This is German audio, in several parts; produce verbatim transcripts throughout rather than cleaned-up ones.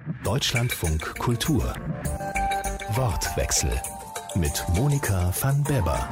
Deutschlandfunk Kultur. Wortwechsel mit Monika van Beber.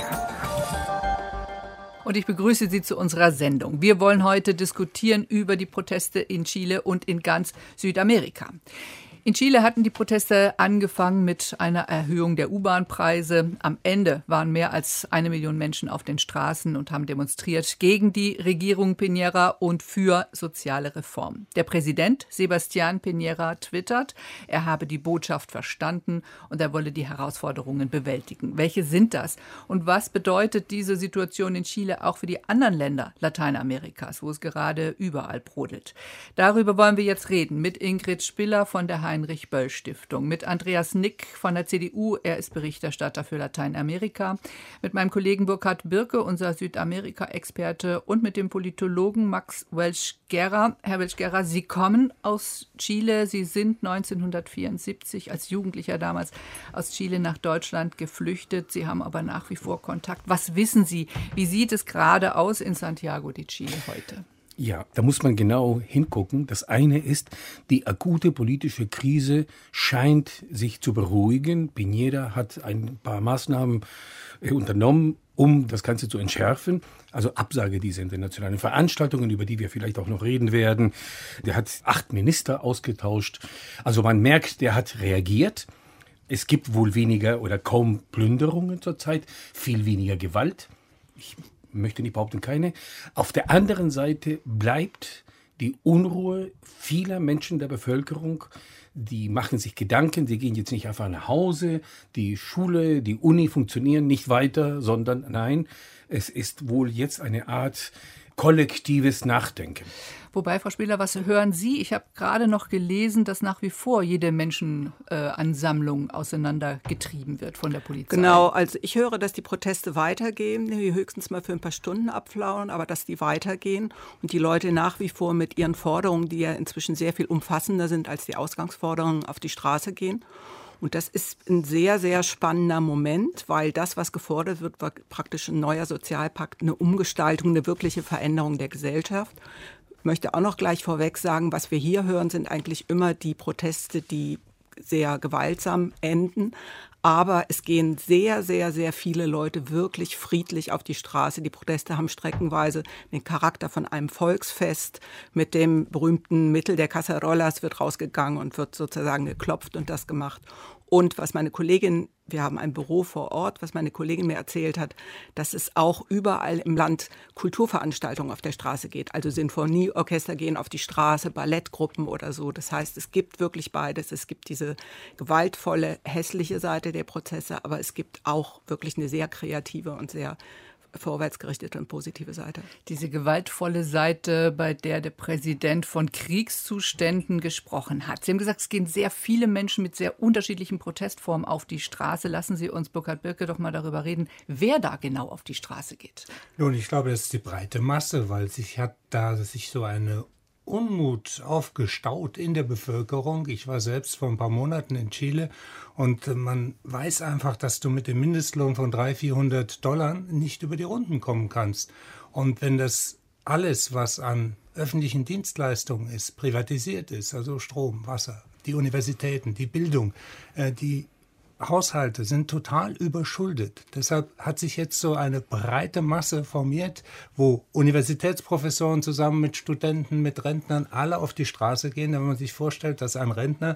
Und ich begrüße Sie zu unserer Sendung. Wir wollen heute diskutieren über die Proteste in Chile und in ganz Südamerika. In Chile hatten die Proteste angefangen mit einer Erhöhung der U-Bahn-Preise. Am Ende waren mehr als eine Million Menschen auf den Straßen und haben demonstriert gegen die Regierung Piñera und für soziale Reformen. Der Präsident Sebastián Piñera twittert, er habe die Botschaft verstanden und er wolle die Herausforderungen bewältigen. Welche sind das? Und was bedeutet diese Situation in Chile auch für die anderen Länder Lateinamerikas, wo es gerade überall brodelt? Darüber wollen wir jetzt reden mit Ingrid Spiller von der Heinrich-Böll-Stiftung, mit Andreas Nick von der C D U, er ist Berichterstatter für Lateinamerika, mit meinem Kollegen Burkhard Birke, unser Südamerika-Experte, und mit dem Politologen Max Welch-Guerra. Herr Welch-Guerra, Sie kommen aus Chile, Sie sind neunzehnhundertvierundsiebzig als Jugendlicher damals aus Chile nach Deutschland geflüchtet, Sie haben aber nach wie vor Kontakt. Was wissen Sie? Wie sieht es gerade aus in Santiago de Chile heute? Ja, da muss man genau hingucken. Das eine ist, die akute politische Krise scheint sich zu beruhigen. Piñera hat ein paar Maßnahmen unternommen, um das Ganze zu entschärfen. Also Absage dieser internationalen Veranstaltungen, über die wir vielleicht auch noch reden werden. Der hat acht Minister ausgetauscht. Also man merkt, der hat reagiert. Es gibt wohl weniger oder kaum Plünderungen zurzeit, viel weniger Gewalt. Ich möchte nicht behaupten, keine. Auf der anderen Seite bleibt die Unruhe vieler Menschen der Bevölkerung. Die machen sich Gedanken, die gehen jetzt nicht einfach nach Hause, die Schule, die Uni funktionieren nicht weiter, sondern nein, es ist wohl jetzt eine Art kollektives Nachdenken. Wobei, Frau Spiller, was hören Sie? Ich habe gerade noch gelesen, dass nach wie vor jede Menschenansammlung äh, auseinandergetrieben wird von der Polizei. Genau, also ich höre, dass die Proteste weitergehen, die höchstens mal für ein paar Stunden abflauen, aber dass die weitergehen und die Leute nach wie vor mit ihren Forderungen, die ja inzwischen sehr viel umfassender sind als die Ausgangsforderungen, auf die Straße gehen. Und das ist ein sehr, sehr spannender Moment, weil das, was gefordert wird, war praktisch ein neuer Sozialpakt, eine Umgestaltung, eine wirkliche Veränderung der Gesellschaft. Ich möchte auch noch gleich vorweg sagen, was wir hier hören, sind eigentlich immer die Proteste, die sehr gewaltsam enden. Aber es gehen sehr, sehr, sehr viele Leute wirklich friedlich auf die Straße. Die Proteste haben streckenweise den Charakter von einem Volksfest. Mit dem berühmten Mittel der Cacerollas wird rausgegangen und wird sozusagen geklopft und das gemacht. Und was meine Kollegin, wir haben ein Büro vor Ort, was meine Kollegin mir erzählt hat, dass es auch überall im Land Kulturveranstaltungen auf der Straße geht. Also Sinfonieorchester gehen auf die Straße, Ballettgruppen oder so. Das heißt, es gibt wirklich beides. Es gibt diese gewaltvolle, hässliche Seite der Prozesse, aber es gibt auch wirklich eine sehr kreative und sehr vorwärtsgerichtete und positive Seite. Diese gewaltvolle Seite, bei der der Präsident von Kriegszuständen gesprochen hat. Sie haben gesagt, es gehen sehr viele Menschen mit sehr unterschiedlichen Protestformen auf die Straße. Lassen Sie uns, Burkhard Birke, doch mal darüber reden, wer da genau auf die Straße geht. Nun, ich glaube, das ist die breite Masse, weil sich hat da sich so eine Unmut aufgestaut in der Bevölkerung. Ich war selbst vor ein paar Monaten in Chile und man weiß einfach, dass du mit dem Mindestlohn von dreihundert, vierhundert Dollar nicht über die Runden kommen kannst. Und wenn das alles, was an öffentlichen Dienstleistungen ist, privatisiert ist, also Strom, Wasser, die Universitäten, die Bildung, die Haushalte sind total überschuldet. Deshalb hat sich jetzt so eine breite Masse formiert, wo Universitätsprofessoren zusammen mit Studenten, mit Rentnern alle auf die Straße gehen. Wenn man sich vorstellt, dass ein Rentner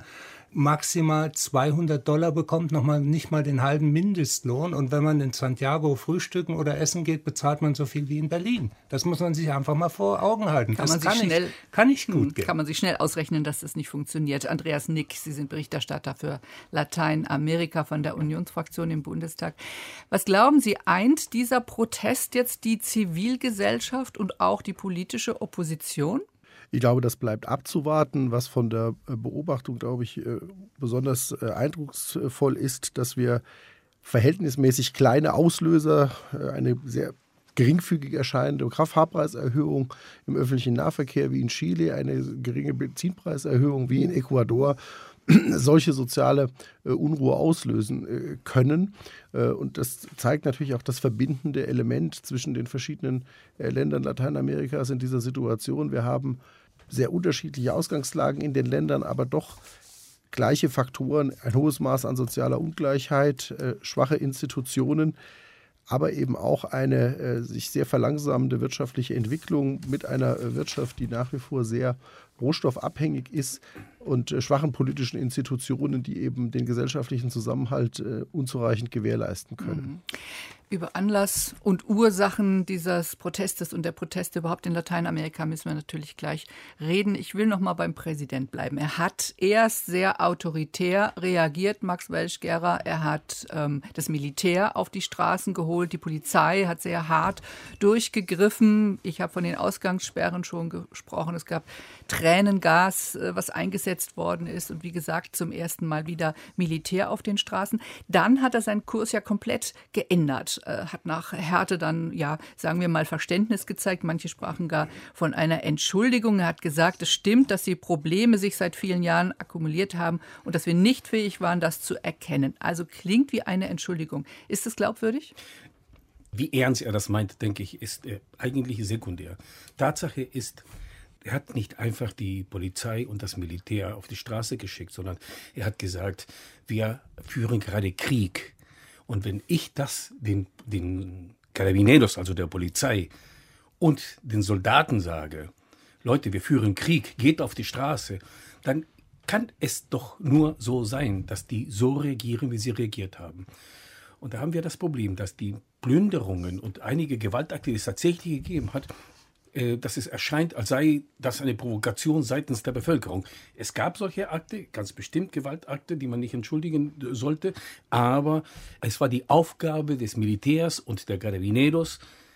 maximal zweihundert Dollar bekommt, nochmal nicht mal den halben Mindestlohn. Und wenn man in Santiago frühstücken oder essen geht, bezahlt man so viel wie in Berlin. Das muss man sich einfach mal vor Augen halten. Kann das man sich kann, schnell, nicht, kann nicht gut gehen. Kann man sich schnell ausrechnen, dass das nicht funktioniert. Andreas Nick, Sie sind Berichterstatter für Lateinamerika von der Unionsfraktion im Bundestag. Was glauben Sie, eint dieser Protest jetzt die Zivilgesellschaft und auch die politische Opposition? Ich glaube, das bleibt abzuwarten. Was von der Beobachtung, glaube ich, besonders eindrucksvoll ist, dass wir verhältnismäßig kleine Auslöser, eine sehr geringfügig erscheinende Kraftfahrpreiserhöhung im öffentlichen Nahverkehr wie in Chile, eine geringe Benzinpreiserhöhung wie in Ecuador, solche soziale äh, Unruhe auslösen äh, können. Äh, und das zeigt natürlich auch das verbindende Element zwischen den verschiedenen äh, Ländern Lateinamerikas in dieser Situation. Wir haben sehr unterschiedliche Ausgangslagen in den Ländern, aber doch gleiche Faktoren, ein hohes Maß an sozialer Ungleichheit, äh, schwache Institutionen, aber eben auch eine äh, sich sehr verlangsamende wirtschaftliche Entwicklung mit einer äh, Wirtschaft, die nach wie vor sehr rohstoffabhängig ist und äh, schwachen politischen Institutionen, die eben den gesellschaftlichen Zusammenhalt äh, unzureichend gewährleisten können. Mhm. Über Anlass und Ursachen dieses Protestes und der Proteste überhaupt in Lateinamerika müssen wir natürlich gleich reden. Ich will noch mal beim Präsident bleiben. Er hat erst sehr autoritär reagiert, Max Welsch-Gerra. Er hat ähm, das Militär auf die Straßen geholt. Die Polizei hat sehr hart durchgegriffen. Ich habe von den Ausgangssperren schon gesprochen. Es gab Tränengas, äh, was eingesetzt worden ist. Und wie gesagt, zum ersten Mal wieder Militär auf den Straßen. Dann hat er seinen Kurs ja komplett geändert. Hat nach Härte dann, ja, sagen wir mal, Verständnis gezeigt. Manche sprachen gar von einer Entschuldigung. Er hat gesagt, es stimmt, dass die Probleme sich seit vielen Jahren akkumuliert haben und dass wir nicht fähig waren, das zu erkennen. Also klingt wie eine Entschuldigung. Ist das glaubwürdig? Wie ernst er das meint, denke ich, ist äh, eigentlich sekundär. Tatsache ist, er hat nicht einfach die Polizei und das Militär auf die Straße geschickt, sondern er hat gesagt, wir führen gerade Krieg. Und wenn ich das den, den Carabineros, also der Polizei und den Soldaten sage, Leute, wir führen Krieg, geht auf die Straße, dann kann es doch nur so sein, dass die so reagieren, wie sie reagiert haben. Und da haben wir das Problem, dass die Plünderungen und einige Gewaltakte, die es tatsächlich gegeben hat, dass es erscheint, als sei das eine Provokation seitens der Bevölkerung. Es gab solche Akte, ganz bestimmt Gewaltakte, die man nicht entschuldigen sollte, aber es war die Aufgabe des Militärs und der Carabineros,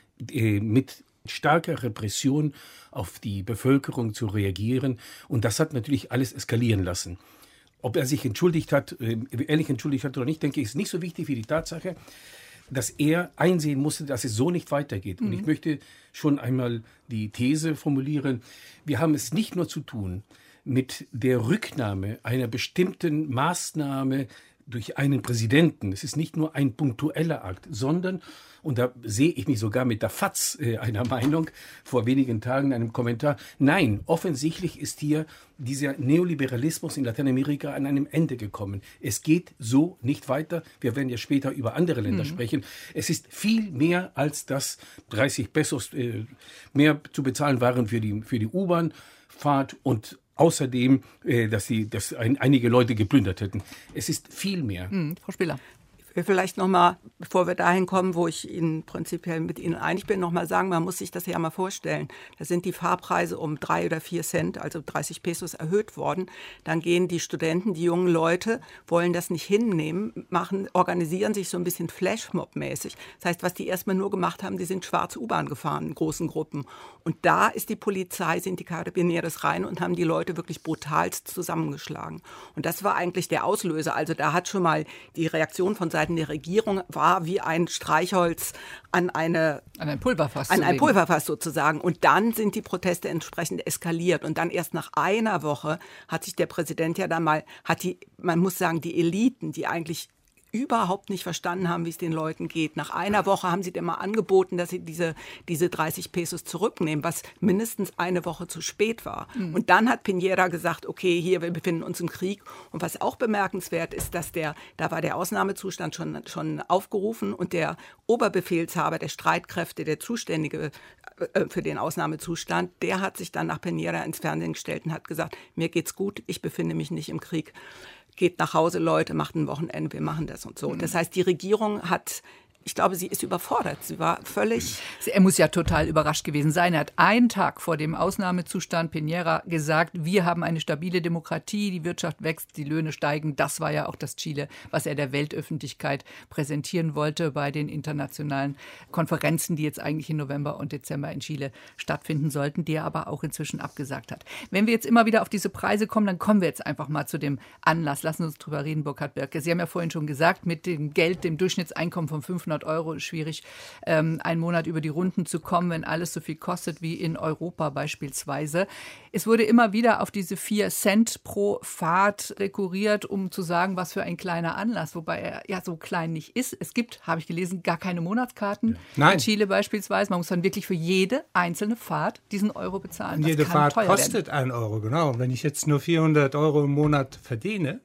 mit starker Repression auf die Bevölkerung zu reagieren. Und das hat natürlich alles eskalieren lassen. Ob er sich entschuldigt hat, ehrlich entschuldigt hat oder nicht, denke ich, ist nicht so wichtig wie die Tatsache, dass er einsehen musste, dass es so nicht weitergeht. Und mhm. ich möchte schon einmal die These formulieren, wir haben es nicht nur zu tun mit der Rücknahme einer bestimmten Maßnahme durch einen Präsidenten. Es ist nicht nur ein punktueller Akt, sondern, und da sehe ich mich sogar mit der F A Z äh, einer Meinung, vor wenigen Tagen in einem Kommentar, nein, offensichtlich ist hier dieser Neoliberalismus in Lateinamerika an einem Ende gekommen. Es geht so nicht weiter. Wir werden ja später über andere Länder mhm. sprechen. Es ist viel mehr, als dass dreißig Pesos äh, mehr zu bezahlen waren für die, für die U-Bahn-Fahrt und außerdem, äh, dass, sie, dass ein, einige Leute geplündert hätten. Es ist viel mehr. Mhm, Frau Spiller. Ich will vielleicht noch mal, bevor wir dahin kommen, wo ich Ihnen prinzipiell mit Ihnen einig bin, noch mal sagen, man muss sich das ja mal vorstellen. Da sind die Fahrpreise um drei oder vier Cent, also dreißig Pesos erhöht worden. Dann gehen die Studenten, die jungen Leute, wollen das nicht hinnehmen, machen, organisieren sich so ein bisschen Flashmob-mäßig. Das heißt, was die erstmal nur gemacht haben, die sind schwarze U-Bahn gefahren in großen Gruppen. Und da ist die Polizei, sind die Carabineros rein und haben die Leute wirklich brutalst zusammengeschlagen. Und das war eigentlich der Auslöser. Also da hat schon mal die Reaktion von Seiten der Regierung war wie ein Streichholz an eine an ein Pulverfass, an ein Pulverfass sozusagen. Und dann sind die Proteste entsprechend eskaliert. Und dann erst nach einer Woche hat sich der Präsident ja dann mal, hat die, man muss sagen, die Eliten, die eigentlich überhaupt nicht verstanden haben, wie es den Leuten geht. Nach einer Woche haben sie dem mal angeboten, dass sie diese, diese dreißig Pesos zurücknehmen, was mindestens eine Woche zu spät war. Mhm. Und dann hat Piñera gesagt, okay, hier, wir befinden uns im Krieg. Und was auch bemerkenswert ist, dass der, da war der Ausnahmezustand schon, schon aufgerufen und der Oberbefehlshaber der Streitkräfte, der Zuständige äh, für den Ausnahmezustand, der hat sich dann nach Piñera ins Fernsehen gestellt und hat gesagt, mir geht's gut, ich befinde mich nicht im Krieg. Geht nach Hause, Leute, macht ein Wochenende, wir machen das und so. Das heißt, die Regierung hat, ich glaube, sie ist überfordert. Sie war völlig... Er muss ja total überrascht gewesen sein. Er hat einen Tag vor dem Ausnahmezustand Piñera gesagt, wir haben eine stabile Demokratie, die Wirtschaft wächst, die Löhne steigen. Das war ja auch das Chile, was er der Weltöffentlichkeit präsentieren wollte bei den internationalen Konferenzen, die jetzt eigentlich im November und Dezember in Chile stattfinden sollten, die er aber auch inzwischen abgesagt hat. Wenn wir jetzt immer wieder auf diese Preise kommen, dann kommen wir jetzt einfach mal zu dem Anlass. Lassen Sie uns drüber reden, Burkhard Birke. Sie haben ja vorhin schon gesagt, mit dem Geld, dem Durchschnittseinkommen von fünfhundert Euro ist schwierig, ähm, einen Monat über die Runden zu kommen, wenn alles so viel kostet wie in Europa beispielsweise. Es wurde immer wieder auf diese vier Cent pro Fahrt rekurriert, um zu sagen, was für ein kleiner Anlass, wobei er ja so klein nicht ist. Es gibt, habe ich gelesen, gar keine Monatskarten ja. in Chile beispielsweise. Man muss dann wirklich für jede einzelne Fahrt diesen Euro bezahlen. Das jede Fahrt kostet einen Euro, genau. Und wenn ich jetzt nur vierhundert Euro im Monat verdiene,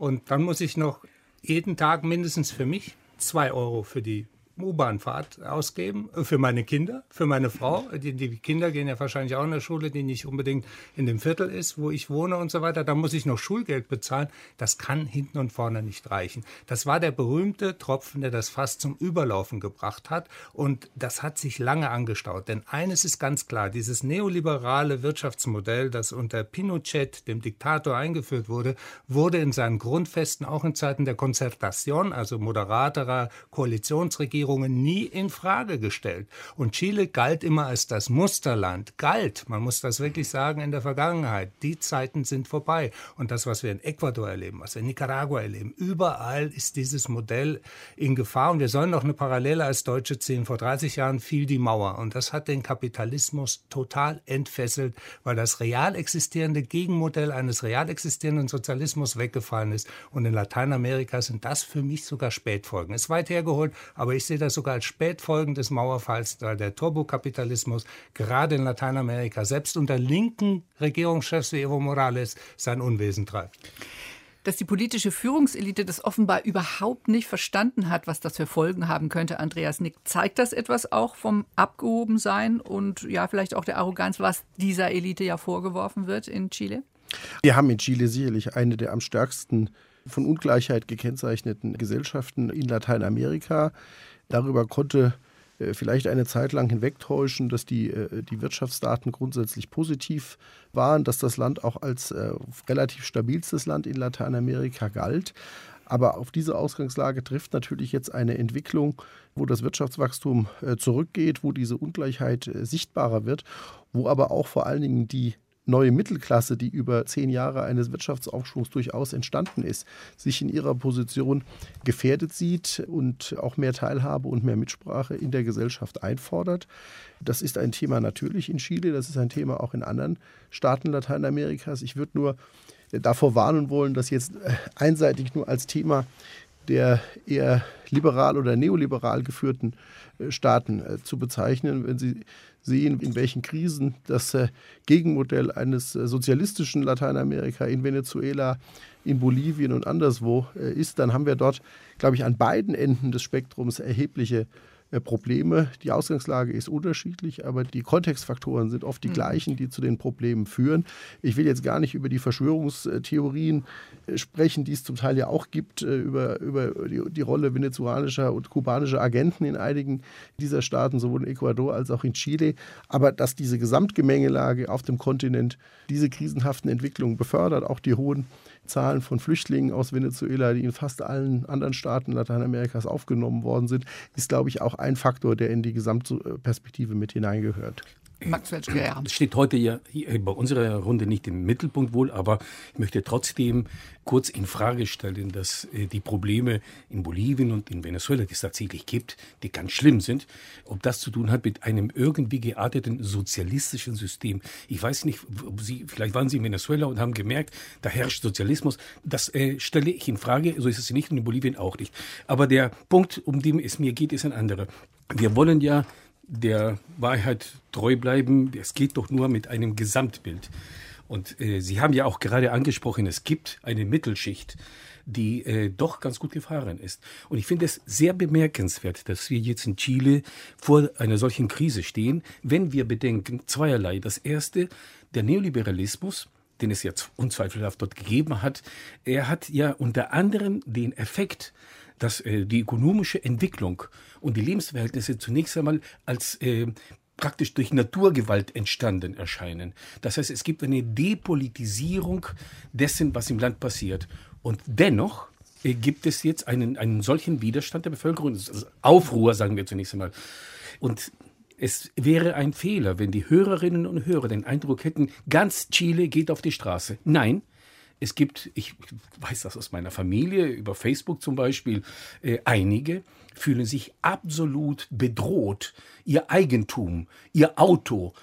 Und dann muss ich noch jeden Tag mindestens für mich zwei Euro für die U-Bahn-Fahrt ausgeben, für meine Kinder, für meine Frau. Die, die Kinder gehen ja wahrscheinlich auch in der Schule, die nicht unbedingt in dem Viertel ist, wo ich wohne und so weiter. Da muss ich noch Schulgeld bezahlen. Das kann hinten und vorne nicht reichen. Das war der berühmte Tropfen, der das Fass zum Überlaufen gebracht hat. Und das hat sich lange angestaut. Denn eines ist ganz klar, dieses neoliberale Wirtschaftsmodell, das unter Pinochet, dem Diktator, eingeführt wurde, wurde in seinen Grundfesten auch in Zeiten der Concertación, also moderaterer Koalitionsregierung, nie in Frage gestellt. Und Chile galt immer als das Musterland. Galt, man muss das wirklich sagen, in der Vergangenheit. Die Zeiten sind vorbei. Und das, was wir in Ecuador erleben, was wir in Nicaragua erleben, überall ist dieses Modell in Gefahr. Und wir sollen noch eine Parallele als Deutsche ziehen. Vor dreißig Jahren fiel die Mauer. Und das hat den Kapitalismus total entfesselt, weil das real existierende Gegenmodell eines real existierenden Sozialismus weggefallen ist. Und in Lateinamerika sind das für mich sogar Spätfolgen. Ist weit hergeholt, aber ich sehe das sogar als Spätfolgen des Mauerfalls, weil der Turbokapitalismus gerade in Lateinamerika, selbst unter linken Regierungschefs wie Evo Morales, sein Unwesen treibt. Dass die politische Führungselite das offenbar überhaupt nicht verstanden hat, was das für Folgen haben könnte, Andreas Nick, zeigt das etwas auch vom Abgehobensein und ja vielleicht auch der Arroganz, was dieser Elite ja vorgeworfen wird in Chile? Wir haben in Chile sicherlich eine der am stärksten von Ungleichheit gekennzeichneten Gesellschaften in Lateinamerika. Darüber konnte äh, vielleicht eine Zeit lang hinwegtäuschen, dass die, äh, die Wirtschaftsdaten grundsätzlich positiv waren, dass das Land auch als äh, relativ stabilstes Land in Lateinamerika galt. Aber auf diese Ausgangslage trifft natürlich jetzt eine Entwicklung, wo das Wirtschaftswachstum äh, zurückgeht, wo diese Ungleichheit äh, sichtbarer wird, wo aber auch vor allen Dingen die neue Mittelklasse, die über zehn Jahre eines Wirtschaftsaufschwungs durchaus entstanden ist, sich in ihrer Position gefährdet sieht und auch mehr Teilhabe und mehr Mitsprache in der Gesellschaft einfordert. Das ist ein Thema natürlich in Chile, das ist ein Thema auch in anderen Staaten Lateinamerikas. Ich würde nur davor warnen wollen, das jetzt einseitig nur als Thema der eher liberal oder neoliberal geführten Staaten zu bezeichnen, wenn Sie sehen, in welchen Krisen das Gegenmodell eines sozialistischen Lateinamerika in Venezuela, in Bolivien und anderswo ist, dann haben wir dort, glaube ich, an beiden Enden des Spektrums erhebliche Probleme. Die Ausgangslage ist unterschiedlich, aber die Kontextfaktoren sind oft die gleichen, die zu den Problemen führen. Ich will jetzt gar nicht über die Verschwörungstheorien sprechen, die es zum Teil ja auch gibt, über, über die, die Rolle venezuelanischer und kubanischer Agenten in einigen dieser Staaten, sowohl in Ecuador als auch in Chile. Aber dass diese Gesamtgemengelage auf dem Kontinent diese krisenhaften Entwicklungen befördert, auch die hohen Zahlen von Flüchtlingen aus Venezuela, die in fast allen anderen Staaten Lateinamerikas aufgenommen worden sind, ist, glaube ich, auch ein Faktor, der in die Gesamtperspektive mit hineingehört. Max Welschke, ja. Das steht heute ja bei unserer Runde nicht im Mittelpunkt wohl, aber ich möchte trotzdem kurz in Frage stellen, dass die Probleme in Bolivien und in Venezuela, die es tatsächlich gibt, die ganz schlimm sind, ob das zu tun hat mit einem irgendwie gearteten sozialistischen System. Ich weiß nicht, ob Sie, vielleicht waren Sie in Venezuela und haben gemerkt, da herrscht Sozialismus. Das äh, stelle ich in Frage, so ist es nicht und in Bolivien auch nicht. Aber der Punkt, um den es mir geht, ist ein anderer. Wir wollen ja der Wahrheit treu bleiben. Es geht doch nur mit einem Gesamtbild. Und äh, Sie haben ja auch gerade angesprochen, es gibt eine Mittelschicht, die äh, doch ganz gut gefahren ist. Und ich finde es sehr bemerkenswert, dass wir jetzt in Chile vor einer solchen Krise stehen, wenn wir bedenken zweierlei. Das erste, der Neoliberalismus, den es jetzt unzweifelhaft dort gegeben hat, er hat ja unter anderem den Effekt, dass äh, die ökonomische Entwicklung und die Lebensverhältnisse zunächst einmal als äh, praktisch durch Naturgewalt entstanden erscheinen. Das heißt, es gibt eine Depolitisierung dessen, was im Land passiert. Und dennoch äh, gibt es jetzt einen, einen solchen Widerstand der Bevölkerung, also Aufruhr, sagen wir zunächst einmal. Und es wäre ein Fehler, wenn die Hörerinnen und Hörer den Eindruck hätten, ganz Chile geht auf die Straße. Nein. Es gibt, ich weiß das aus meiner Familie, über Facebook zum Beispiel, äh, einige fühlen sich absolut bedroht. Ihr Eigentum, ihr Auto.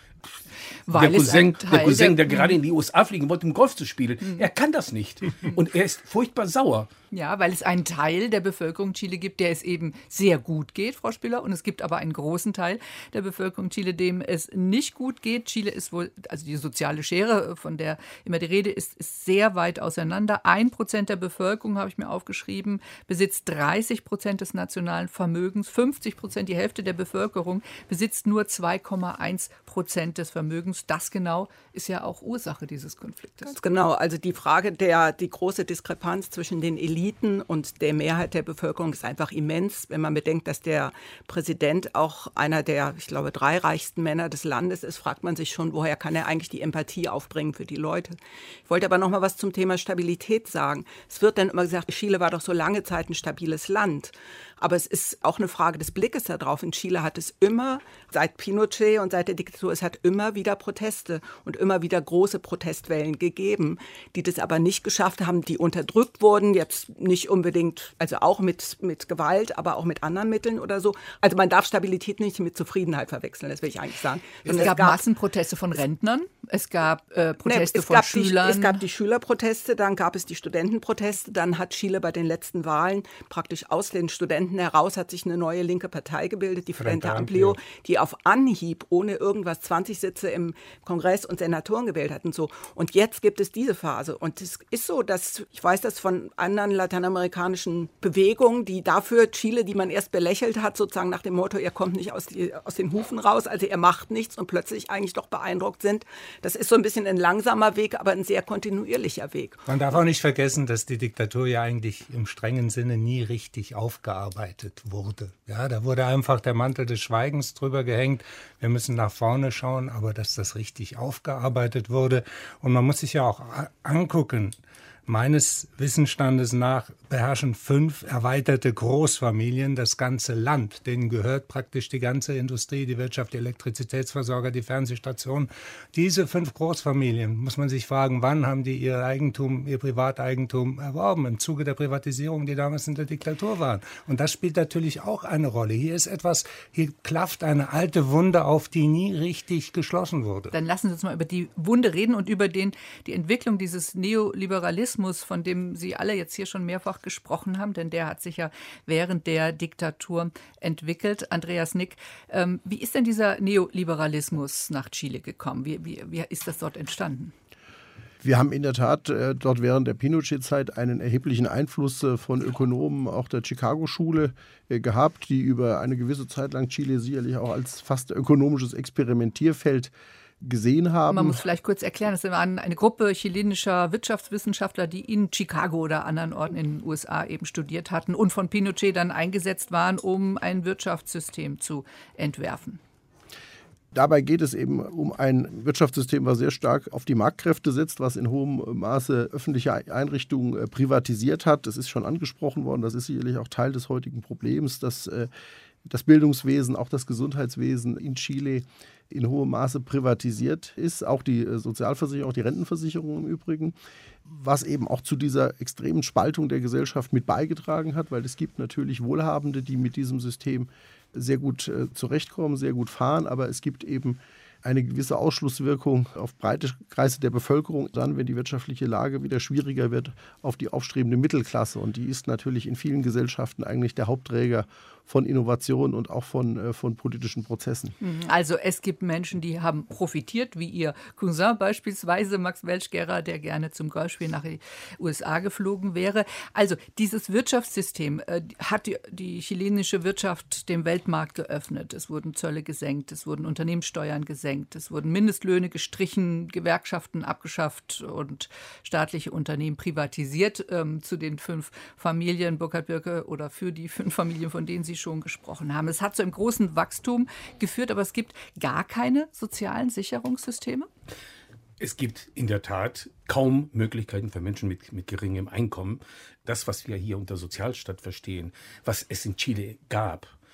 Weil der Cousin, der, der, Cousin, der der gerade in die U S A fliegen wollte, um Golf zu spielen, er kann das nicht. Und er ist furchtbar sauer. Ja, weil es einen Teil der Bevölkerung Chile gibt, der es eben sehr gut geht, Frau Spiller. Und es gibt aber einen großen Teil der Bevölkerung Chile, dem es nicht gut geht. Chile ist wohl, also die soziale Schere, von der immer die Rede ist, ist sehr weit auseinander. Ein Prozent der Bevölkerung, habe ich mir aufgeschrieben, besitzt dreißig Prozent des nationalen Vermögens. fünfzig Prozent, die Hälfte der Bevölkerung, besitzt nur zwei Komma eins Prozent des Vermögens. Das genau ist ja auch Ursache dieses Konfliktes. Ganz genau. Also die Frage der, die große Diskrepanz zwischen den Eliten und der Mehrheit der Bevölkerung ist einfach immens, wenn man bedenkt, dass der Präsident auch einer der, ich glaube, drei reichsten Männer des Landes ist, fragt man sich schon, woher kann er eigentlich die Empathie aufbringen für die Leute. Ich wollte aber noch mal was zum Thema Stabilität sagen. Es wird dann immer gesagt, Chile war doch so lange Zeit ein stabiles Land. Aber es ist auch eine Frage des Blickes darauf. In Chile hat es immer, seit Pinochet und seit der Diktatur, es hat immer wieder Proteste und immer wieder große Protestwellen gegeben, die das aber nicht geschafft haben, die unterdrückt wurden, jetzt nicht unbedingt, also auch mit, mit Gewalt, aber auch mit anderen Mitteln oder so. Also man darf Stabilität nicht mit Zufriedenheit verwechseln, das will ich eigentlich sagen. Es gab, es gab Massenproteste von Rentnern, es gab äh, Proteste nee, es von gab Schülern. Die, es gab die Schülerproteste, dann gab es die Studentenproteste, dann hat Chile bei den letzten Wahlen praktisch aus den Studenten heraus hat sich eine neue linke Partei gebildet, die Frente Amplio, die auf Anhieb, ohne irgendwas, zwanzig Sitze im Kongress und Senatoren gewählt hat und so. Und jetzt gibt es diese Phase. Und es ist so, dass, ich weiß das von anderen lateinamerikanischen Bewegungen, die dafür Chile, die man erst belächelt hat, sozusagen nach dem Motto, ihr kommt nicht aus, die, aus den Hufen raus, also ihr macht nichts und plötzlich eigentlich doch beeindruckt sind. Das ist so ein bisschen ein langsamer Weg, aber ein sehr kontinuierlicher Weg. Man darf auch nicht vergessen, dass die Diktatur ja eigentlich im strengen Sinne nie richtig aufgearbeitet wurde. Ja, da wurde einfach der Mantel des Schweigens drüber gehängt. Wir müssen nach vorne schauen, aber dass das richtig aufgearbeitet wurde. Und man muss sich ja auch angucken, meines Wissensstandes nach beherrschen fünf erweiterte Großfamilien das ganze Land. Denen gehört praktisch die ganze Industrie, die Wirtschaft, die Elektrizitätsversorger, die Fernsehstationen. Diese fünf Großfamilien, muss man sich fragen, wann haben die ihr Eigentum, ihr Privateigentum erworben? Im Zuge der Privatisierung, die damals in der Diktatur waren. Und das spielt natürlich auch eine Rolle. Hier ist etwas, hier klafft eine alte Wunde auf, die nie richtig geschlossen wurde. Dann lassen Sie uns mal über die Wunde reden und über den, die Entwicklung dieses Neoliberalismus, von dem Sie alle jetzt hier schon mehrfach gesprochen haben, denn der hat sich ja während der Diktatur entwickelt. Andreas Nick, ähm, wie ist denn dieser Neoliberalismus nach Chile gekommen? Wie, wie, wie ist das dort entstanden? Wir haben in der Tat äh, dort während der Pinochet-Zeit einen erheblichen Einfluss äh, von Ökonomen auch der Chicago-Schule äh, gehabt, die über eine gewisse Zeit lang Chile sicherlich auch als fast ökonomisches Experimentierfeld gesehen haben. Man muss vielleicht kurz erklären, es war eine Gruppe chilenischer Wirtschaftswissenschaftler, die in Chicago oder anderen Orten in den U S A eben studiert hatten und von Pinochet dann eingesetzt waren, um ein Wirtschaftssystem zu entwerfen. Dabei geht es eben um ein Wirtschaftssystem, was sehr stark auf die Marktkräfte setzt, was in hohem Maße öffentliche Einrichtungen privatisiert hat. Das ist schon angesprochen worden, das ist sicherlich auch Teil des heutigen Problems, dass das Bildungswesen, auch das Gesundheitswesen in Chile in hohem Maße privatisiert ist, auch die Sozialversicherung, auch die Rentenversicherung im Übrigen, was eben auch zu dieser extremen Spaltung der Gesellschaft mit beigetragen hat, weil es gibt natürlich Wohlhabende, die mit diesem System sehr gut äh, zurechtkommen, sehr gut fahren, aber es gibt eben eine gewisse Ausschlusswirkung auf breite Kreise der Bevölkerung, dann, wenn die wirtschaftliche Lage wieder schwieriger wird, auf die aufstrebende Mittelklasse. Und die ist natürlich in vielen Gesellschaften eigentlich der Hauptträger von Innovation und auch von, von politischen Prozessen. Also es gibt Menschen, die haben profitiert, wie ihr Cousin beispielsweise, Max Welschgerer, der gerne zum Golfspiel nach den U S A geflogen wäre. Also dieses Wirtschaftssystem äh, hat die, die chilenische Wirtschaft dem Weltmarkt geöffnet. Es wurden Zölle gesenkt, es wurden Unternehmenssteuern gesenkt, es wurden Mindestlöhne gestrichen, Gewerkschaften abgeschafft und staatliche Unternehmen privatisiert. Ähm, zu den fünf Familien, Burkhard Birke, oder für die fünf Familien, von denen Sie schon gesprochen haben. Es hat zu einem großen Wachstum geführt, aber es gibt gar keine sozialen Sicherungssysteme? Es gibt in der Tat kaum Möglichkeiten für Menschen mit, mit geringem Einkommen. Das, was wir hier unter Sozialstaat verstehen, was es in Chile gab,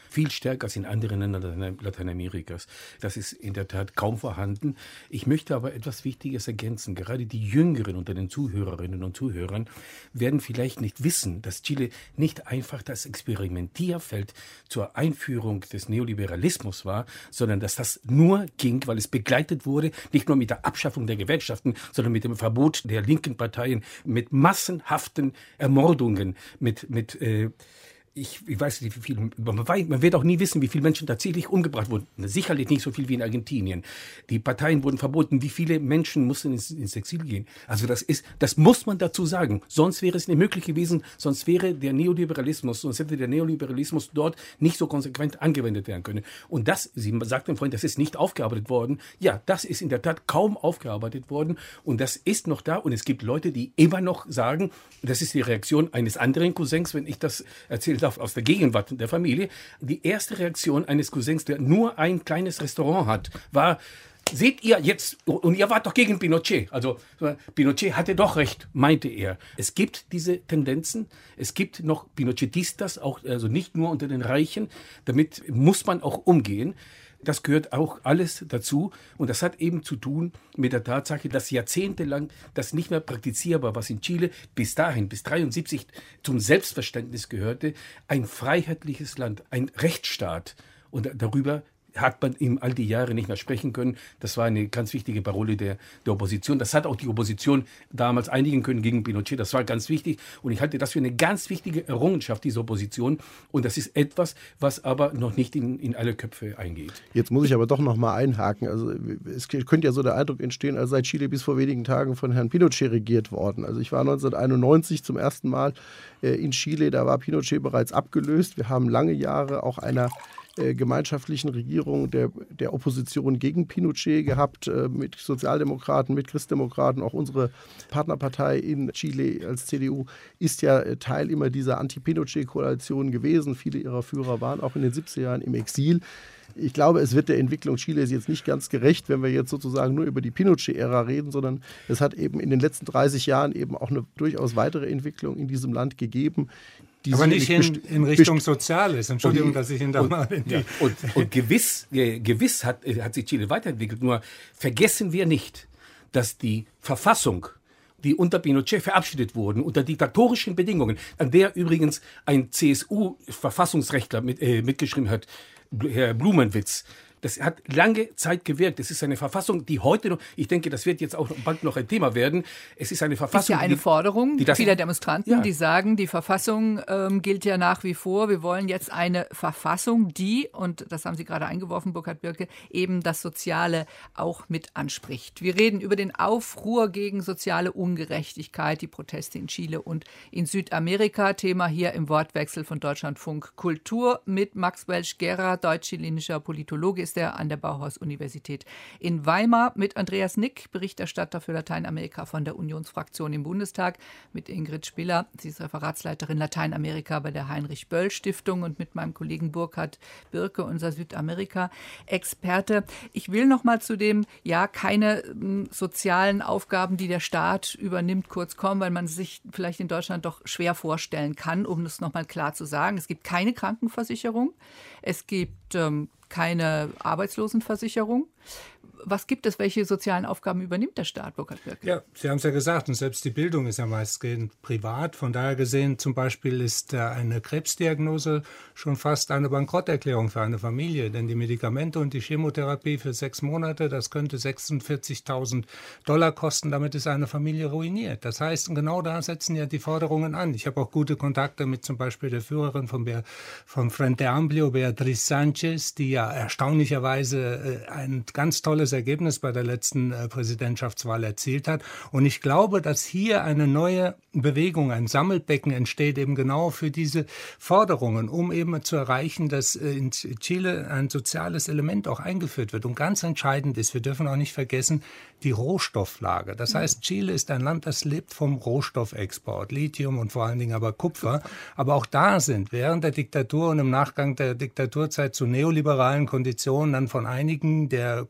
viel stärker als in anderen Ländern Lateinamerikas. Das ist in der Tat kaum vorhanden. Ich möchte aber etwas Wichtiges ergänzen. Gerade die Jüngeren unter den Zuhörerinnen und Zuhörern werden vielleicht nicht wissen, dass Chile nicht einfach das Experimentierfeld zur Einführung des Neoliberalismus war, sondern dass das nur ging, weil es begleitet wurde, nicht nur mit der Abschaffung der Gewerkschaften, sondern mit dem Verbot der linken Parteien, mit massenhaften Ermordungen, mit, mit äh, Ich, ich weiß nicht, wie viel, man, weiß, man wird auch nie wissen, wie viele Menschen tatsächlich umgebracht wurden. Sicherlich nicht so viel wie in Argentinien. Die Parteien wurden verboten. Wie viele Menschen mussten ins, ins Exil gehen? Also das ist, das muss man dazu sagen. Sonst wäre es nicht möglich gewesen. Sonst wäre der Neoliberalismus, sonst hätte der Neoliberalismus dort nicht so konsequent angewendet werden können. Und das, Sie sagten vorhin, das ist nicht aufgearbeitet worden. Ja, das ist in der Tat kaum aufgearbeitet worden. Und das ist noch da. Und es gibt Leute, die immer noch sagen, das ist die Reaktion eines anderen Cousins, wenn ich das erzähle, aus der Gegenwart der Familie. Die erste Reaktion eines Cousins, der nur ein kleines Restaurant hat, war, seht ihr jetzt, und ihr wart doch gegen Pinochet. Also Pinochet hatte doch recht, meinte er. Es gibt diese Tendenzen, es gibt noch Pinochetistas, auch, also nicht nur unter den Reichen. Damit muss man auch umgehen. Das gehört auch alles dazu und das hat eben zu tun mit der Tatsache, dass jahrzehntelang das nicht mehr praktizierbar, was in Chile bis dahin, bis dreiundsiebzig zum Selbstverständnis gehörte, ein freiheitliches Land, ein Rechtsstaat und darüber hat man ihm all die Jahre nicht mehr sprechen können. Das war eine ganz wichtige Parole der, der Opposition. Das hat auch die Opposition damals einigen können gegen Pinochet. Das war ganz wichtig. Und ich halte das für eine ganz wichtige Errungenschaft dieser Opposition. Und das ist etwas, was aber noch nicht in, in alle Köpfe eingeht. Jetzt muss ich aber doch noch mal einhaken. Also es könnte ja so der Eindruck entstehen, als sei Chile bis vor wenigen Tagen von Herrn Pinochet regiert worden. Also ich war neunzehnhunderteinundneunzig zum ersten Mal in Chile. Da war Pinochet bereits abgelöst. Wir haben lange Jahre auch einer gemeinschaftlichen Regierung der, der Opposition gegen Pinochet gehabt, äh, mit Sozialdemokraten, mit Christdemokraten. Auch unsere Partnerpartei in Chile als C D U ist ja Teil immer dieser Anti-Pinochet-Koalition gewesen. Viele ihrer Führer waren auch in den siebziger Jahren im Exil. Ich glaube, es wird der Entwicklung Chiles jetzt nicht ganz gerecht, wenn wir jetzt sozusagen nur über die Pinochet-Ära reden, sondern es hat eben in den letzten dreißig Jahren eben auch eine durchaus weitere Entwicklung in diesem Land gegeben. Aber nicht in, in Richtung Soziales. Entschuldigung, dass ich Ihnen da mal in die... Ja, und, und gewiss, äh, gewiss hat, äh, hat sich Chile weiterentwickelt. Nur vergessen wir nicht, dass die Verfassung, die unter Pinochet verabschiedet wurden, unter diktatorischen Bedingungen, an der übrigens ein C S U-Verfassungsrechtler mit, äh, mitgeschrieben hat, Herr Blumenwitz, das hat lange Zeit gewirkt. Es ist eine Verfassung, die heute noch, ich denke, das wird jetzt auch bald noch ein Thema werden. Es ist eine Verfassung. Das ist ja eine die, Forderung die das, vieler Demonstranten, ja. die sagen, die Verfassung ähm, gilt ja nach wie vor. Wir wollen jetzt eine Verfassung, die, und das haben Sie gerade eingeworfen, Burkhard Birke, eben das Soziale auch mit anspricht. Wir reden über den Aufruhr gegen soziale Ungerechtigkeit, die Proteste in Chile und in Südamerika. Thema hier im Wortwechsel von Deutschlandfunk Kultur mit Max Welsch-Guerra, deutsch-chilenischer Politologe, ist er an der Bauhaus-Universität in Weimar, mit Andreas Nick, Berichterstatter für Lateinamerika von der Unionsfraktion im Bundestag, mit Ingrid Spiller, sie ist Referatsleiterin Lateinamerika bei der Heinrich-Böll-Stiftung und mit meinem Kollegen Burkhard Birke, unser Südamerika-Experte. Ich will noch mal zu dem, ja, keine m, sozialen Aufgaben, die der Staat übernimmt, kurz kommen, weil man sich vielleicht in Deutschland doch schwer vorstellen kann, um das noch mal klar zu sagen. Es gibt keine Krankenversicherung, es gibt ähm, keine Arbeitslosenversicherung. Was gibt es? Welche sozialen Aufgaben übernimmt der Staat, Burkhard Birke? Ja, Sie haben es ja gesagt, und selbst die Bildung ist ja meistgehend privat. Von daher gesehen, zum Beispiel ist eine Krebsdiagnose schon fast eine Bankrotterklärung für eine Familie. Denn die Medikamente und die Chemotherapie für sechs Monate, das könnte sechsundvierzigtausend Dollar kosten. Damit ist eine Familie ruiniert. Das heißt, genau da setzen ja die Forderungen an. Ich habe auch gute Kontakte mit zum Beispiel der Führerin von, Be- von Frente Amplio, Beatriz Sanchez, die ja erstaunlicherweise äh, ein ganz tolles Ergebnis bei der letzten äh, Präsidentschaftswahl erzielt hat. Und ich glaube, dass hier eine neue Bewegung, ein Sammelbecken entsteht, eben genau für diese Forderungen, um eben zu erreichen, dass äh, in Chile ein soziales Element auch eingeführt wird. Und ganz entscheidend ist, wir dürfen auch nicht vergessen, die Rohstofflage. Das heißt, Chile ist ein Land, das lebt vom Rohstoffexport, Lithium und vor allen Dingen aber Kupfer. Aber auch da sind während der Diktatur und im Nachgang der Diktaturzeit zu neoliberalen Konditionen dann von einigen der Großfamilien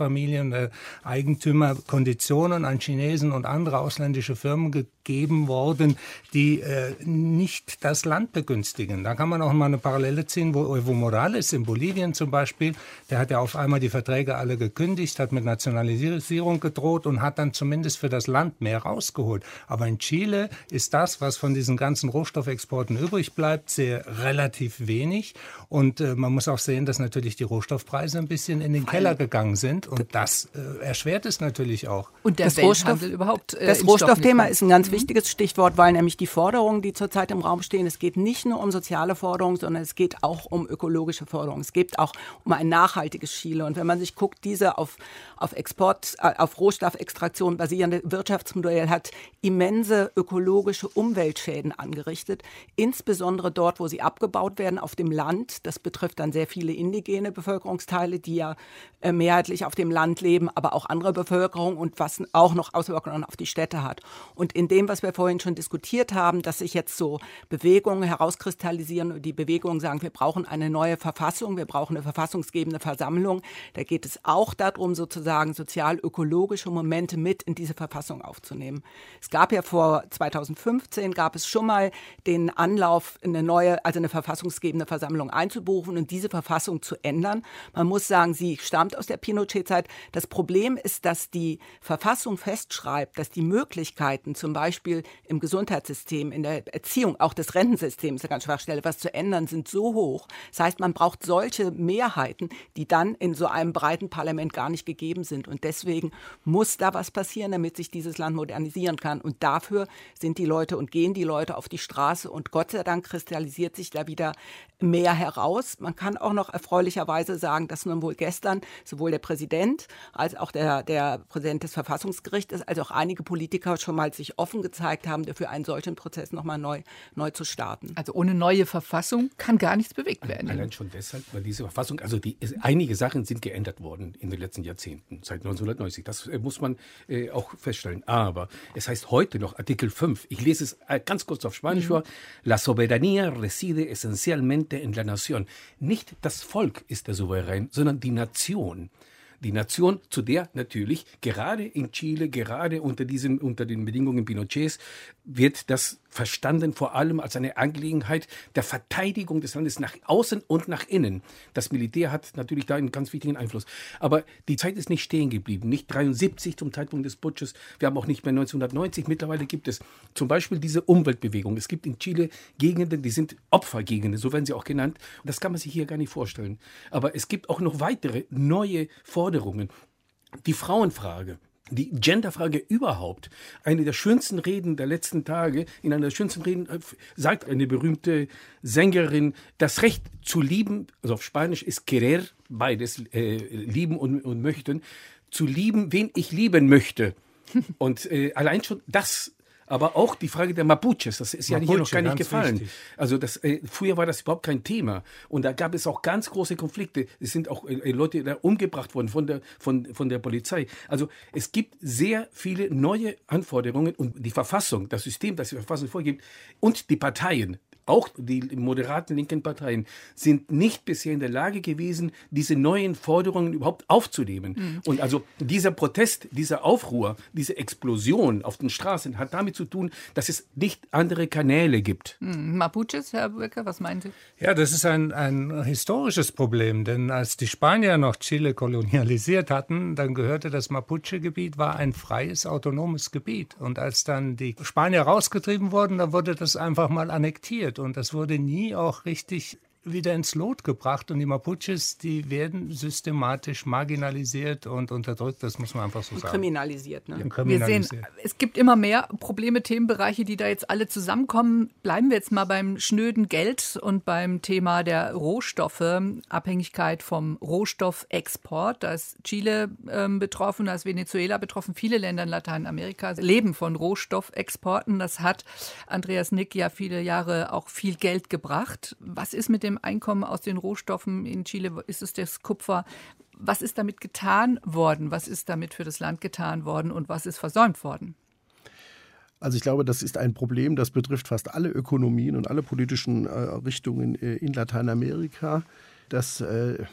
Großfamilien, äh, Eigentümer Konditionen an Chinesen und andere ausländische Firmen gegeben worden, die äh, nicht das Land begünstigen. Da kann man auch mal eine Parallele ziehen, wo Evo Morales in Bolivien zum Beispiel, der hat ja auf einmal die Verträge alle gekündigt, hat mit Nationalisierung gedroht und hat dann zumindest für das Land mehr rausgeholt. Aber in Chile ist das, was von diesen ganzen Rohstoffexporten übrig bleibt, sehr relativ wenig. Und äh, man muss auch sehen, dass natürlich die Rohstoffpreise ein bisschen in den Keller gegangen sind. Und das äh, erschwert es natürlich auch. Und der das Welthandel Rohstoff, überhaupt. Äh, das Rohstoffthema ist ein ganz wichtiges Stichwort, weil nämlich die Forderungen, die zurzeit im Raum stehen, es geht nicht nur um soziale Forderungen, sondern es geht auch um ökologische Forderungen. Es geht auch um ein nachhaltiges Chile. Und wenn man sich guckt, diese auf, auf Export, auf Rohstoffextraktion basierende Wirtschaftsmodell hat immense ökologische Umweltschäden angerichtet, insbesondere dort, wo sie abgebaut werden, auf dem Land. Das betrifft dann sehr viele indigene Bevölkerungsteile, die ja äh, mehrheitlich auf dem Land leben, aber auch andere Bevölkerung und was auch noch Auswirkungen auf die Städte hat. Und in dem, was wir vorhin schon diskutiert haben, dass sich jetzt so Bewegungen herauskristallisieren und die Bewegungen sagen, wir brauchen eine neue Verfassung, wir brauchen eine verfassungsgebende Versammlung. Da geht es auch darum, sozusagen sozial-ökologische Momente mit in diese Verfassung aufzunehmen. Es gab ja vor zweitausendfünfzehn, gab es schon mal den Anlauf, eine neue, also eine verfassungsgebende Versammlung einzuberufen und diese Verfassung zu ändern. Man muss sagen, sie stammt aus der Pinochet-Zeit. Das Problem ist, dass die Verfassung festschreibt, dass die Möglichkeiten, zum Beispiel im Gesundheitssystem, in der Erziehung, auch des Rentensystems, eine ganz Schwachstelle, was zu ändern, sind so hoch. Das heißt, man braucht solche Mehrheiten, die dann in so einem breiten Parlament gar nicht gegeben sind. Und deswegen muss da was passieren, damit sich dieses Land modernisieren kann. Und dafür sind die Leute und gehen die Leute auf die Straße. Und Gott sei Dank kristallisiert sich da wieder mehr heraus. Man kann auch noch erfreulicherweise sagen, dass nun wohl gestern sowohl der Präsident als auch der, der Präsident des Verfassungsgerichtes, als auch einige Politiker schon mal sich offen gezeigt haben, dafür einen solchen Prozess nochmal neu, neu zu starten. Also ohne neue Verfassung kann gar nichts bewegt werden. Allein schon deshalb, weil diese Verfassung, also die, einige Sachen sind geändert worden in den letzten Jahrzehnten, seit neunzehnhundertneunzig. Das äh, muss man äh, auch feststellen. Aber es heißt heute noch Artikel fünf, ich lese es äh, ganz kurz auf Spanisch vor, La soberanía reside esencialmente en la nación. Nicht das Volk ist der Souverän, sondern die Nation. Die Nation, zu der natürlich gerade in Chile, gerade unter diesen, unter den Bedingungen Pinochets, wird das verstanden vor allem als eine Angelegenheit der Verteidigung des Landes nach außen und nach innen. Das Militär hat natürlich da einen ganz wichtigen Einfluss. Aber die Zeit ist nicht stehen geblieben. Nicht dreiundsiebzig zum Zeitpunkt des Putsches. Wir haben auch nicht mehr neunzehnhundertneunzig. Mittlerweile gibt es zum Beispiel diese Umweltbewegung. Es gibt in Chile Gegenden, die sind Opfergegenden, so werden sie auch genannt. Und das kann man sich hier gar nicht vorstellen. Aber es gibt auch noch weitere neue Forderungen. Die Frauenfrage. Die Genderfrage überhaupt. Eine der schönsten Reden der letzten Tage, in einer der schönsten Reden sagt eine berühmte Sängerin, das Recht zu lieben, also auf Spanisch ist querer, beides, äh, lieben und, und möchten, zu lieben, wen ich lieben möchte. Und äh, allein schon das, aber auch die Frage der Mapuches, das ist ja Mapuche, hier noch gar nicht gefallen. Wichtig. Also das, äh, früher war das überhaupt kein Thema und da gab es auch ganz große Konflikte. Es sind auch äh, Leute da umgebracht worden von der, von, von der Polizei. Also es gibt sehr viele neue Anforderungen und die Verfassung, das System, das die Verfassung vorgibt und die Parteien, auch die moderaten linken Parteien, sind nicht bisher in der Lage gewesen, diese neuen Forderungen überhaupt aufzunehmen. Mhm. Und also dieser Protest, dieser Aufruhr, diese Explosion auf den Straßen hat damit zu tun, dass es nicht andere Kanäle gibt. Mhm. Mapuches, Herr Böcker, was meinen Sie? Ja, das ist ein, ein historisches Problem, denn als die Spanier noch Chile kolonialisiert hatten, dann gehörte das Mapuche-Gebiet, war ein freies, autonomes Gebiet. Und als dann die Spanier rausgetrieben wurden, dann wurde das einfach mal annektiert. Und das wurde nie auch richtig wieder ins Lot gebracht. Und die Mapuches, die werden systematisch marginalisiert und unterdrückt. Das muss man einfach so und sagen. Kriminalisiert. Ne? Ja, Wir kriminalisiert. sehen, es gibt immer mehr Probleme, Themenbereiche, die da jetzt alle zusammenkommen. Bleiben wir jetzt mal beim schnöden Geld und beim Thema der Rohstoffe. Abhängigkeit vom Rohstoffexport. Da ist Chile ähm, betroffen, da ist Venezuela betroffen. Viele Länder in Lateinamerika leben von Rohstoffexporten. Das hat Andreas Nick ja viele Jahre auch viel Geld gebracht. Was ist mit dem Einkommen aus den Rohstoffen in Chile? Ist es das Kupfer? Was ist damit getan worden? Was ist damit für das Land getan worden und was ist versäumt worden? Also ich glaube, das ist ein Problem, das betrifft fast alle Ökonomien und alle politischen äh, Richtungen äh, in Lateinamerika, dass äh,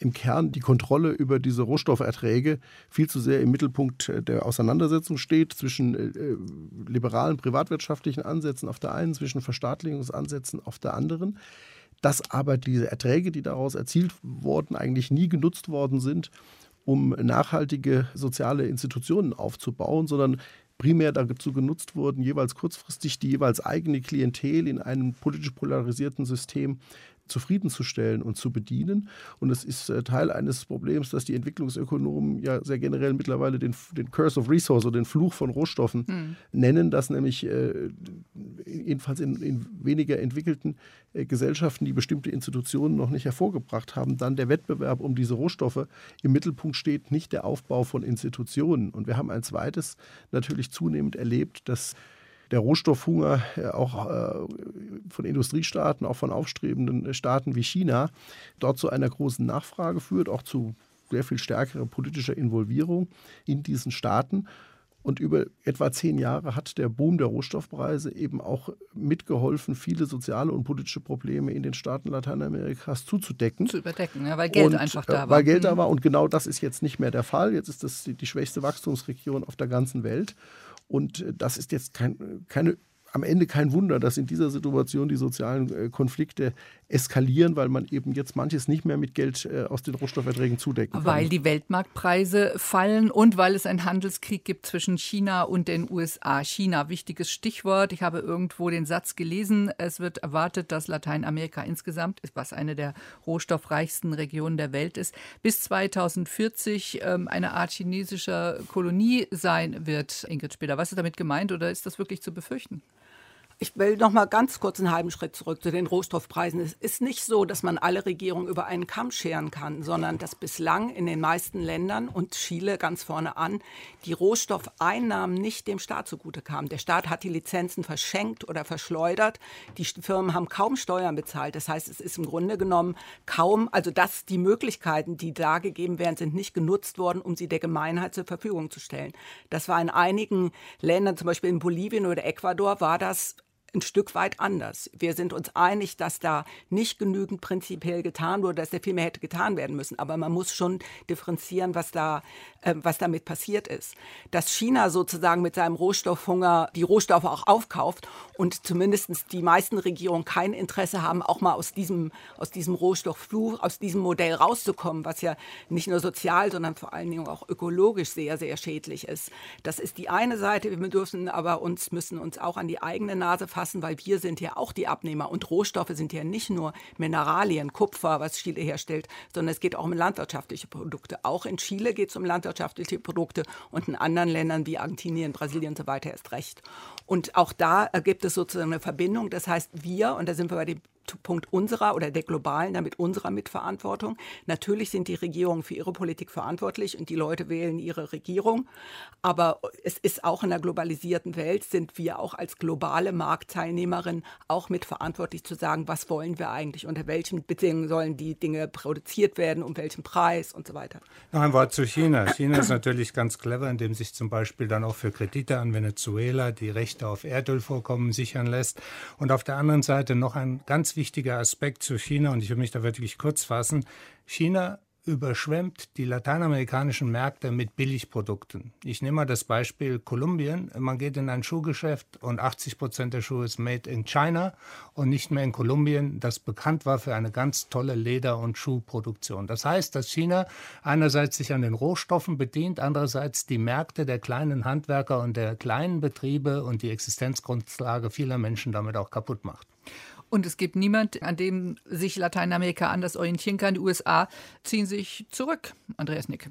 im Kern die Kontrolle über diese Rohstofferträge viel zu sehr im Mittelpunkt der Auseinandersetzung steht zwischen äh, liberalen privatwirtschaftlichen Ansätzen auf der einen, zwischen Verstaatlichungsansätzen auf der anderen. Dass aber diese Erträge, die daraus erzielt wurden, eigentlich nie genutzt worden sind, um nachhaltige soziale Institutionen aufzubauen, sondern primär dazu genutzt wurden, jeweils kurzfristig die jeweils eigene Klientel in einem politisch polarisierten System zufriedenzustellen und zu bedienen. Und es ist äh, Teil eines Problems, dass die Entwicklungsökonomen ja sehr generell mittlerweile den, den Curse of Resource oder den Fluch von Rohstoffen hm. nennen, dass nämlich äh, jedenfalls in, in weniger entwickelten äh, Gesellschaften, die bestimmte Institutionen noch nicht hervorgebracht haben, dann der Wettbewerb um diese Rohstoffe im Mittelpunkt steht, nicht der Aufbau von Institutionen. Und wir haben ein zweites natürlich zunehmend erlebt, dass der Rohstoffhunger auch äh, von Industriestaaten, auch von aufstrebenden Staaten wie China, dort zu einer großen Nachfrage führt, auch zu sehr viel stärkerer politischer Involvierung in diesen Staaten. Und über etwa zehn Jahre hat der Boom der Rohstoffpreise eben auch mitgeholfen, viele soziale und politische Probleme in den Staaten Lateinamerikas zuzudecken. Zu überdecken, ja, weil Geld und, einfach da war. Weil Geld da war und genau das ist jetzt nicht mehr der Fall. Jetzt ist das die, die schwächste Wachstumsregion auf der ganzen Welt. Und das ist jetzt kein, keine, am Ende kein Wunder, dass in dieser Situation die sozialen Konflikte eskalieren, weil man eben jetzt manches nicht mehr mit Geld aus den Rohstofferträgen zudecken kann. Weil die Weltmarktpreise fallen und weil es einen Handelskrieg gibt zwischen China und den U S A. China, wichtiges Stichwort. Ich habe irgendwo den Satz gelesen, es wird erwartet, dass Lateinamerika insgesamt, was eine der rohstoffreichsten Regionen der Welt ist, bis zweitausendvierzig ähm, eine Art chinesischer Kolonie sein wird. Ingrid Spiller, was ist damit gemeint oder ist das wirklich zu befürchten? Ich will noch mal ganz kurz einen halben Schritt zurück zu den Rohstoffpreisen. Es ist nicht so, dass man alle Regierungen über einen Kamm scheren kann, sondern dass bislang in den meisten Ländern und Chile ganz vorne an die Rohstoffeinnahmen nicht dem Staat zugute kamen. Der Staat hat die Lizenzen verschenkt oder verschleudert. Die Firmen haben kaum Steuern bezahlt. Das heißt, es ist im Grunde genommen kaum, also dass die Möglichkeiten, die da gegeben werden, sind nicht genutzt worden, um sie der Gemeinheit zur Verfügung zu stellen. Das war in einigen Ländern, zum Beispiel in Bolivien oder Ecuador, war das ein Stück weit anders. Wir sind uns einig, dass da nicht genügend prinzipiell getan wurde, dass da viel mehr hätte getan werden müssen. Aber man muss schon differenzieren, was da, äh, was damit passiert ist. Dass China sozusagen mit seinem Rohstoffhunger die Rohstoffe auch aufkauft und zumindest die meisten Regierungen kein Interesse haben, auch mal aus diesem, aus diesem Rohstofffluch, aus diesem Modell rauszukommen, was ja nicht nur sozial, sondern vor allen Dingen auch ökologisch sehr, sehr schädlich ist. Das ist die eine Seite. Wir dürfen aber uns, müssen uns auch an die eigene Nase fassen, weil wir sind ja auch die Abnehmer und Rohstoffe sind ja nicht nur Mineralien, Kupfer, was Chile herstellt, sondern es geht auch um landwirtschaftliche Produkte. Auch in Chile geht es um landwirtschaftliche Produkte und in anderen Ländern wie Argentinien, Brasilien und so weiter erst recht. Und auch da gibt es sozusagen eine Verbindung. Das heißt, wir, und da sind wir bei dem Punkt unserer oder der globalen, damit unserer Mitverantwortung. Natürlich sind die Regierungen für ihre Politik verantwortlich und die Leute wählen ihre Regierung. Aber es ist auch in der globalisierten Welt, sind wir auch als globale Marktteilnehmerin auch mitverantwortlich zu sagen, was wollen wir eigentlich, unter welchen Bedingungen sollen die Dinge produziert werden, um welchen Preis und so weiter. Noch ein Wort zu China. China ist natürlich ganz clever, indem sich zum Beispiel dann auch für Kredite an Venezuela die Rechte auf Erdölvorkommen sichern lässt. Und auf der anderen Seite noch ein ganz wichtiger Aspekt zu China, und ich will mich da wirklich kurz fassen. China überschwemmt die lateinamerikanischen Märkte mit Billigprodukten. Ich nehme mal das Beispiel Kolumbien. Man geht in ein Schuhgeschäft und achtzig Prozent der Schuhe ist made in China und nicht mehr in Kolumbien, das bekannt war für eine ganz tolle Leder- und Schuhproduktion. Das heißt, dass China einerseits sich an den Rohstoffen bedient, andererseits die Märkte der kleinen Handwerker und der kleinen Betriebe und die Existenzgrundlage vieler Menschen damit auch kaputt macht. Und es gibt niemand, an dem sich Lateinamerika anders orientieren kann. Die U S A ziehen sich zurück. Andreas Nick.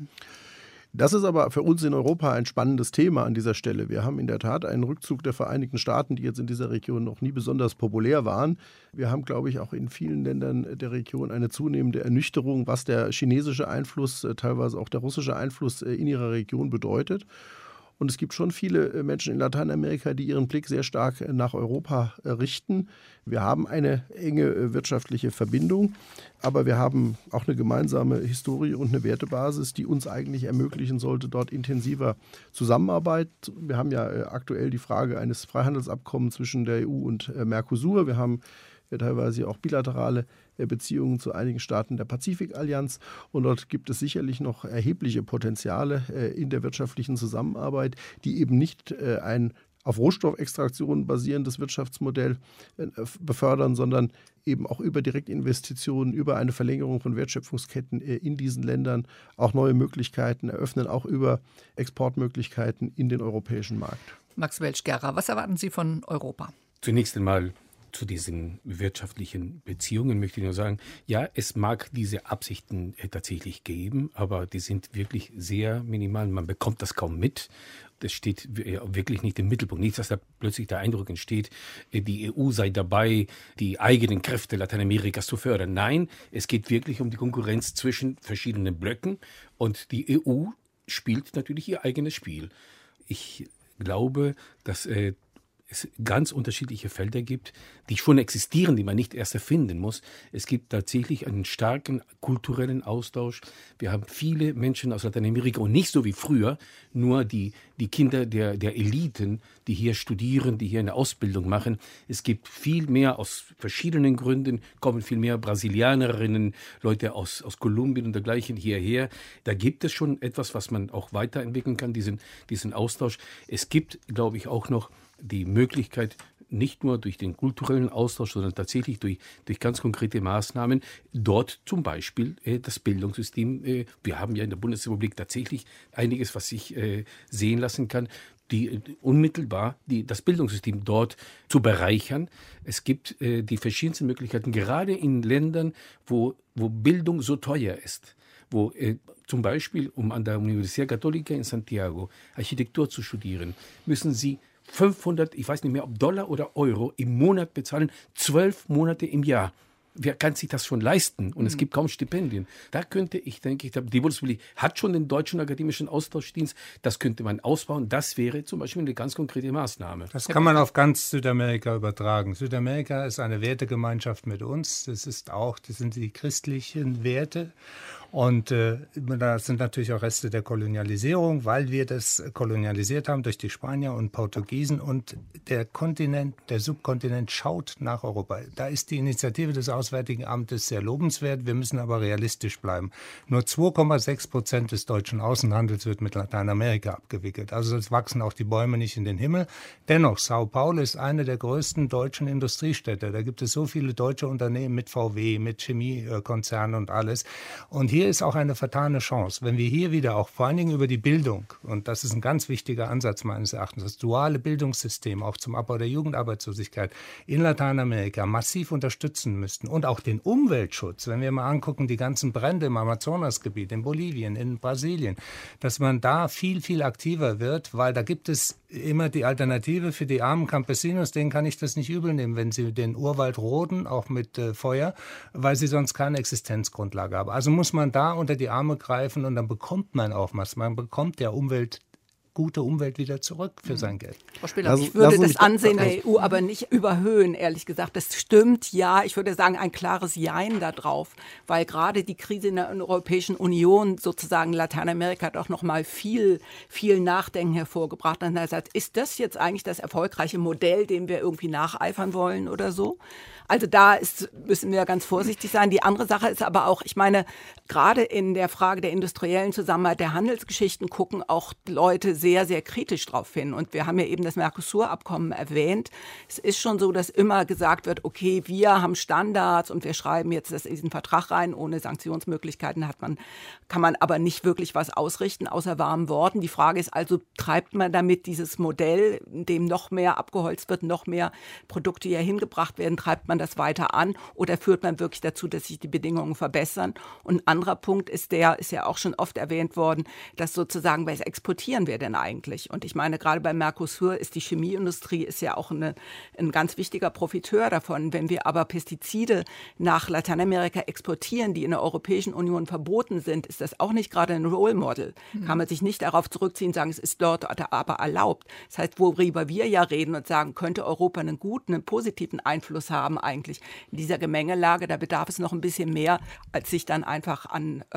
Das ist aber für uns in Europa ein spannendes Thema an dieser Stelle. Wir haben in der Tat einen Rückzug der Vereinigten Staaten, die jetzt in dieser Region noch nie besonders populär waren. Wir haben, glaube ich, auch in vielen Ländern der Region eine zunehmende Ernüchterung, was der chinesische Einfluss, teilweise auch der russische Einfluss in ihrer Region bedeutet. Und es gibt schon viele Menschen in Lateinamerika, die ihren Blick sehr stark nach Europa richten. Wir haben eine enge wirtschaftliche Verbindung, aber wir haben auch eine gemeinsame Historie und eine Wertebasis, die uns eigentlich ermöglichen sollte, dort intensiver Zusammenarbeit. Wir haben ja aktuell die Frage eines Freihandelsabkommens zwischen der E U und Mercosur. Wir haben teilweise auch bilaterale Beziehungen zu einigen Staaten der Pazifikallianz. Und dort gibt es sicherlich noch erhebliche Potenziale in der wirtschaftlichen Zusammenarbeit, die eben nicht ein auf Rohstoffextraktion basierendes Wirtschaftsmodell befördern, sondern eben auch über Direktinvestitionen, über eine Verlängerung von Wertschöpfungsketten in diesen Ländern auch neue Möglichkeiten eröffnen, auch über Exportmöglichkeiten in den europäischen Markt. Max Welsch-Gerrer, was erwarten Sie von Europa? Zunächst einmal zu diesen wirtschaftlichen Beziehungen möchte ich nur sagen, ja, es mag diese Absichten äh, tatsächlich geben, aber die sind wirklich sehr minimal. Man bekommt das kaum mit. Das steht wirklich nicht im Mittelpunkt. Nicht, dass da plötzlich der Eindruck entsteht, die E U sei dabei, die eigenen Kräfte Lateinamerikas zu fördern. Nein, es geht wirklich um die Konkurrenz zwischen verschiedenen Blöcken und die E U spielt natürlich ihr eigenes Spiel. Ich glaube, dass äh, es ganz unterschiedliche Felder gibt, die schon existieren, die man nicht erst erfinden muss. Es gibt tatsächlich einen starken kulturellen Austausch. Wir haben viele Menschen aus Lateinamerika und nicht so wie früher nur die, die Kinder der, der Eliten, die hier studieren, die hier eine Ausbildung machen. Es gibt viel mehr aus verschiedenen Gründen, kommen viel mehr Brasilianerinnen, Leute aus, aus Kolumbien und dergleichen hierher. Da gibt es schon etwas, was man auch weiterentwickeln kann, diesen, diesen Austausch. Es gibt, glaube ich, auch noch die Möglichkeit, nicht nur durch den kulturellen Austausch, sondern tatsächlich durch, durch ganz konkrete Maßnahmen, dort zum Beispiel äh, das Bildungssystem, äh, wir haben ja in der Bundesrepublik tatsächlich einiges, was sich äh, sehen lassen kann, die äh, unmittelbar die, das Bildungssystem dort zu bereichern. Es gibt äh, die verschiedensten Möglichkeiten, gerade in Ländern, wo, wo Bildung so teuer ist, wo äh, zum Beispiel, um an der Universidad Católica in Santiago Architektur zu studieren, müssen Sie fünfhundert, ich weiß nicht mehr, ob Dollar oder Euro im Monat bezahlen, zwölf Monate im Jahr. Wer kann sich das schon leisten? Und es gibt kaum Stipendien. Da könnte ich, denke ich, die Bundesrepublik hat schon den Deutschen Akademischen Austauschdienst. Das könnte man ausbauen. Das wäre zum Beispiel eine ganz konkrete Maßnahme. Das kann man auf ganz Südamerika übertragen. Südamerika ist eine Wertegemeinschaft mit uns. Das ist auch, das sind die christlichen Werte. Und äh, da sind natürlich auch Reste der Kolonialisierung, weil wir das kolonialisiert haben durch die Spanier und Portugiesen. Und der Kontinent, der Subkontinent schaut nach Europa. Da ist die Initiative des Auswärtigen Amtes sehr lobenswert. Wir müssen aber realistisch bleiben. Nur zwei Komma sechs Prozent des deutschen Außenhandels wird mit Lateinamerika abgewickelt. Also es wachsen auch die Bäume nicht in den Himmel. Dennoch, Sao Paulo ist eine der größten deutschen Industriestädte. Da gibt es so viele deutsche Unternehmen mit V W, mit Chemiekonzernen und alles. Und hier Hier ist auch eine vertane Chance, wenn wir hier wieder auch vor allen Dingen über die Bildung, und das ist ein ganz wichtiger Ansatz meines Erachtens, das duale Bildungssystem auch zum Abbau der Jugendarbeitslosigkeit in Lateinamerika massiv unterstützen müssten und auch den Umweltschutz, wenn wir mal angucken, die ganzen Brände im Amazonasgebiet, in Bolivien, in Brasilien, dass man da viel, viel aktiver wird, weil da gibt es immer die Alternative für die armen Campesinos, denen kann ich das nicht übel nehmen, wenn sie den Urwald roden, auch mit äh, Feuer, weil sie sonst keine Existenzgrundlage haben. Also muss man da unter die Arme greifen und dann bekommt man auch was. Man bekommt der Umwelt gute Umwelt wieder zurück für sein Geld. Frau Spiller, ich würde das Ansehen der E U aber nicht überhöhen, ehrlich gesagt. Das stimmt, ja. Ich würde sagen, ein klares Jein da drauf, weil gerade die Krise in der Europäischen Union sozusagen Lateinamerika hat auch noch mal viel, viel Nachdenken hervorgebracht. Und er sagt, ist das jetzt eigentlich das erfolgreiche Modell, dem wir irgendwie nacheifern wollen oder so? Also da ist, müssen wir ganz vorsichtig sein. Die andere Sache ist aber auch, ich meine, gerade in der Frage der industriellen Zusammenarbeit, der Handelsgeschichten gucken auch Leute sehr, sehr kritisch drauf hin. Und wir haben ja eben das Mercosur-Abkommen erwähnt. Es ist schon so, dass immer gesagt wird, okay, wir haben Standards und wir schreiben jetzt das in diesen Vertrag rein. Ohne Sanktionsmöglichkeiten hat man, kann man aber nicht wirklich was ausrichten, außer warmen Worten. Die Frage ist also, treibt man damit dieses Modell, in dem noch mehr abgeholzt wird, noch mehr Produkte hier hingebracht werden, treibt man das weiter an oder führt man wirklich dazu, dass sich die Bedingungen verbessern? Und ein anderer Punkt ist der, ist ja auch schon oft erwähnt worden, dass sozusagen, was exportieren wir denn eigentlich? Und ich meine, gerade bei Mercosur ist die Chemieindustrie ist ja auch eine, ein ganz wichtiger Profiteur davon. Wenn wir aber Pestizide nach Lateinamerika exportieren, die in der Europäischen Union verboten sind, ist das auch nicht gerade ein Role Model. Mhm. Kann man sich nicht darauf zurückziehen und sagen, es ist dort aber erlaubt. Das heißt, worüber wir ja reden und sagen, könnte Europa einen guten, einen positiven Einfluss haben eigentlich in dieser Gemengelage, da bedarf es noch ein bisschen mehr, als sich dann einfach an ähm,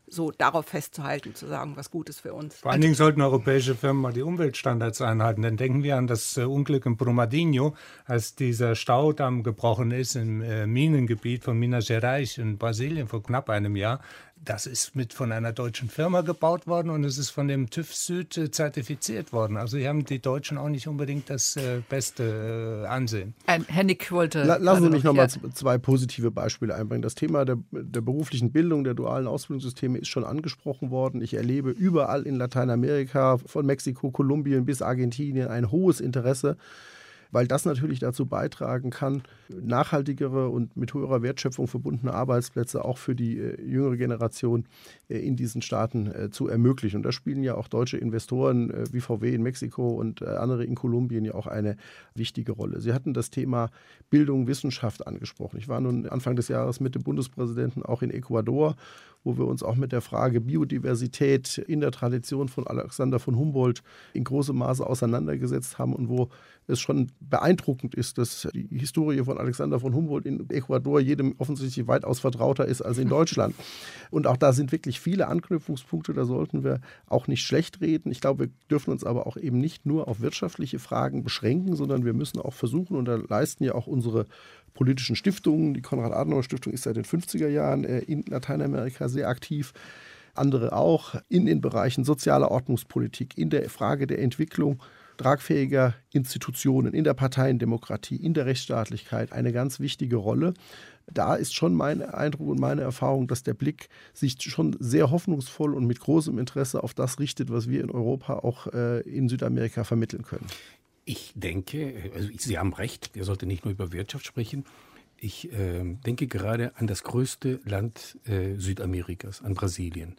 so darauf festzuhalten, zu sagen, was gut ist für uns. Vor allen Dingen sollten europäische Firmen mal die Umweltstandards einhalten. Dann denken wir an das äh, Unglück in Brumadinho, als dieser Staudamm gebrochen ist im äh, Minengebiet von Minas Gerais in Brasilien vor knapp einem Jahr. Das ist mit von einer deutschen Firma gebaut worden und es ist von dem TÜV Süd äh, zertifiziert worden. Also hier haben die Deutschen auch nicht unbedingt das äh, beste äh, Ansehen. Ein Herr Nick wollte... La lassen Sie mich noch mal ja. zwei positive Beispiele einbringen. Das Thema der, der beruflichen Bildung, der dualen Ausbildungssysteme ist schon angesprochen worden. Ich erlebe überall in Lateinamerika, von Mexiko, Kolumbien bis Argentinien, ein hohes Interesse, weil das natürlich dazu beitragen kann, nachhaltigere und mit höherer Wertschöpfung verbundene Arbeitsplätze auch für die äh, jüngere Generation äh, in diesen Staaten äh, zu ermöglichen. Und da spielen ja auch deutsche Investoren äh, wie V W in Mexiko und äh, andere in Kolumbien ja auch eine wichtige Rolle. Sie hatten das Thema Bildung, Wissenschaft angesprochen. Ich war nun Anfang des Jahres mit dem Bundespräsidenten auch in Ecuador, wo wir uns auch mit der Frage Biodiversität in der Tradition von Alexander von Humboldt in großem Maße auseinandergesetzt haben und wo es schon beeindruckend ist, dass die Historie von Alexander von Humboldt in Ecuador jedem offensichtlich weitaus vertrauter ist als in Deutschland. Und auch da sind wirklich viele Anknüpfungspunkte, da sollten wir auch nicht schlecht reden. Ich glaube, wir dürfen uns aber auch eben nicht nur auf wirtschaftliche Fragen beschränken, sondern wir müssen auch versuchen, und da leisten ja auch unsere politischen Stiftungen, die Konrad-Adenauer-Stiftung ist seit den fünfziger Jahren in Lateinamerika sehr aktiv, andere auch, in den Bereichen sozialer Ordnungspolitik, in der Frage der Entwicklung tragfähiger Institutionen, in der Parteiendemokratie, in der Rechtsstaatlichkeit eine ganz wichtige Rolle. Da ist schon mein Eindruck und meine Erfahrung, dass der Blick sich schon sehr hoffnungsvoll und mit großem Interesse auf das richtet, was wir in Europa auch äh, in Südamerika vermitteln können. Ich denke, also Sie haben recht, wir sollten nicht nur über Wirtschaft sprechen. Ich äh, denke gerade an das größte Land äh, Südamerikas, an Brasilien,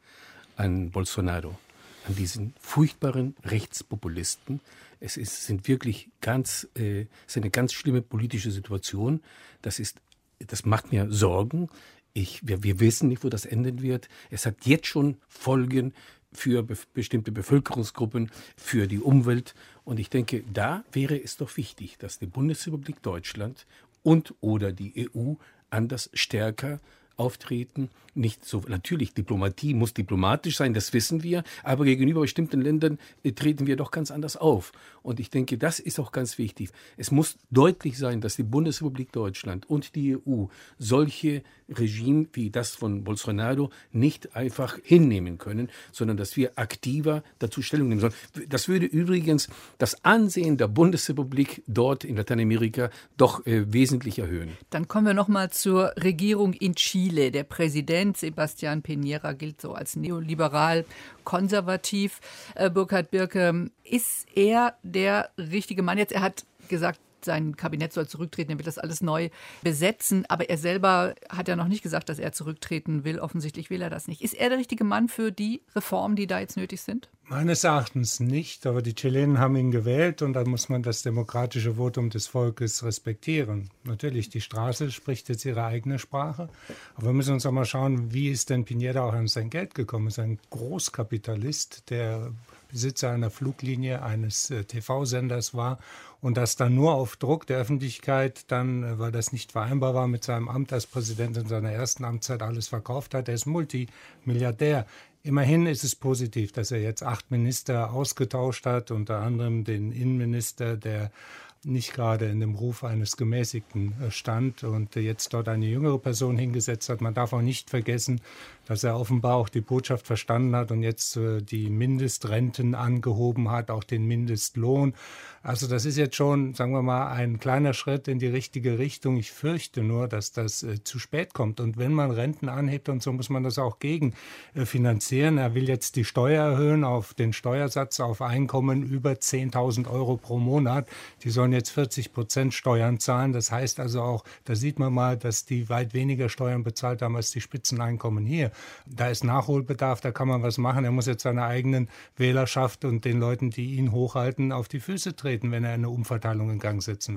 an Bolsonaro, an diesen furchtbaren Rechtspopulisten. Es ist, sind wirklich ganz, äh, es ist eine ganz schlimme politische Situation. Das ist, das macht mir Sorgen. Ich, wir, wir wissen nicht, wo das enden wird. Es hat jetzt schon Folgen für be- bestimmte Bevölkerungsgruppen, für die Umwelt. Und ich denke, da wäre es doch wichtig, dass die Bundesrepublik Deutschland und oder die E U anders stärker auftreten. Nicht so, natürlich, Diplomatie muss diplomatisch sein, das wissen wir, aber gegenüber bestimmten Ländern äh, treten wir doch ganz anders auf. Und ich denke, das ist auch ganz wichtig. Es muss deutlich sein, dass die Bundesrepublik Deutschland und die E U solche Regime wie das von Bolsonaro nicht einfach hinnehmen können, sondern dass wir aktiver dazu Stellung nehmen sollen. Das würde übrigens das Ansehen der Bundesrepublik dort in Lateinamerika doch äh, wesentlich erhöhen. Dann kommen wir noch mal zur Regierung in Chile. Der Präsident Sebastián Piñera gilt so als neoliberal konservativ. Äh, Burkhard Birke, ist er der richtige Mann jetzt? Er hat gesagt, sein Kabinett soll zurücktreten, er will das alles neu besetzen. Aber er selber hat ja noch nicht gesagt, dass er zurücktreten will. Offensichtlich will er das nicht. Ist er der richtige Mann für die Reformen, die da jetzt nötig sind? Meines Erachtens nicht, aber die Chilenen haben ihn gewählt und dann muss man das demokratische Votum des Volkes respektieren. Natürlich, die Straße spricht jetzt ihre eigene Sprache, aber wir müssen uns auch mal schauen, wie ist denn Piñera auch an sein Geld gekommen? Er ist ein Großkapitalist, der Besitzer einer Fluglinie, eines äh, T V-Senders war und das dann nur auf Druck der Öffentlichkeit dann, äh, weil das nicht vereinbar war mit seinem Amt als Präsident in seiner ersten Amtszeit, alles verkauft hat. Er ist Multimilliardär. Immerhin ist es positiv, dass er jetzt acht Minister ausgetauscht hat, unter anderem den Innenminister, der nicht gerade in dem Ruf eines Gemäßigten stand und jetzt dort eine jüngere Person hingesetzt hat. Man darf auch nicht vergessen, dass er offenbar auch die Botschaft verstanden hat und jetzt äh, die Mindestrenten angehoben hat, auch den Mindestlohn. Also das ist jetzt schon, sagen wir mal, ein kleiner Schritt in die richtige Richtung. Ich fürchte nur, dass das äh, zu spät kommt. Und wenn man Renten anhebt und so, muss man das auch gegen äh, finanzieren. Er will jetzt die Steuer erhöhen auf den Steuersatz auf Einkommen über zehntausend Euro pro Monat. Die sollen jetzt vierzig Prozent Steuern zahlen. Das heißt also auch, da sieht man mal, dass die weit weniger Steuern bezahlt haben als die Spitzeneinkommen hier. Da ist Nachholbedarf, da kann man was machen. Er muss jetzt seiner eigenen Wählerschaft und den Leuten, die ihn hochhalten, auf die Füße treten, wenn er eine Umverteilung in Gang setzen will.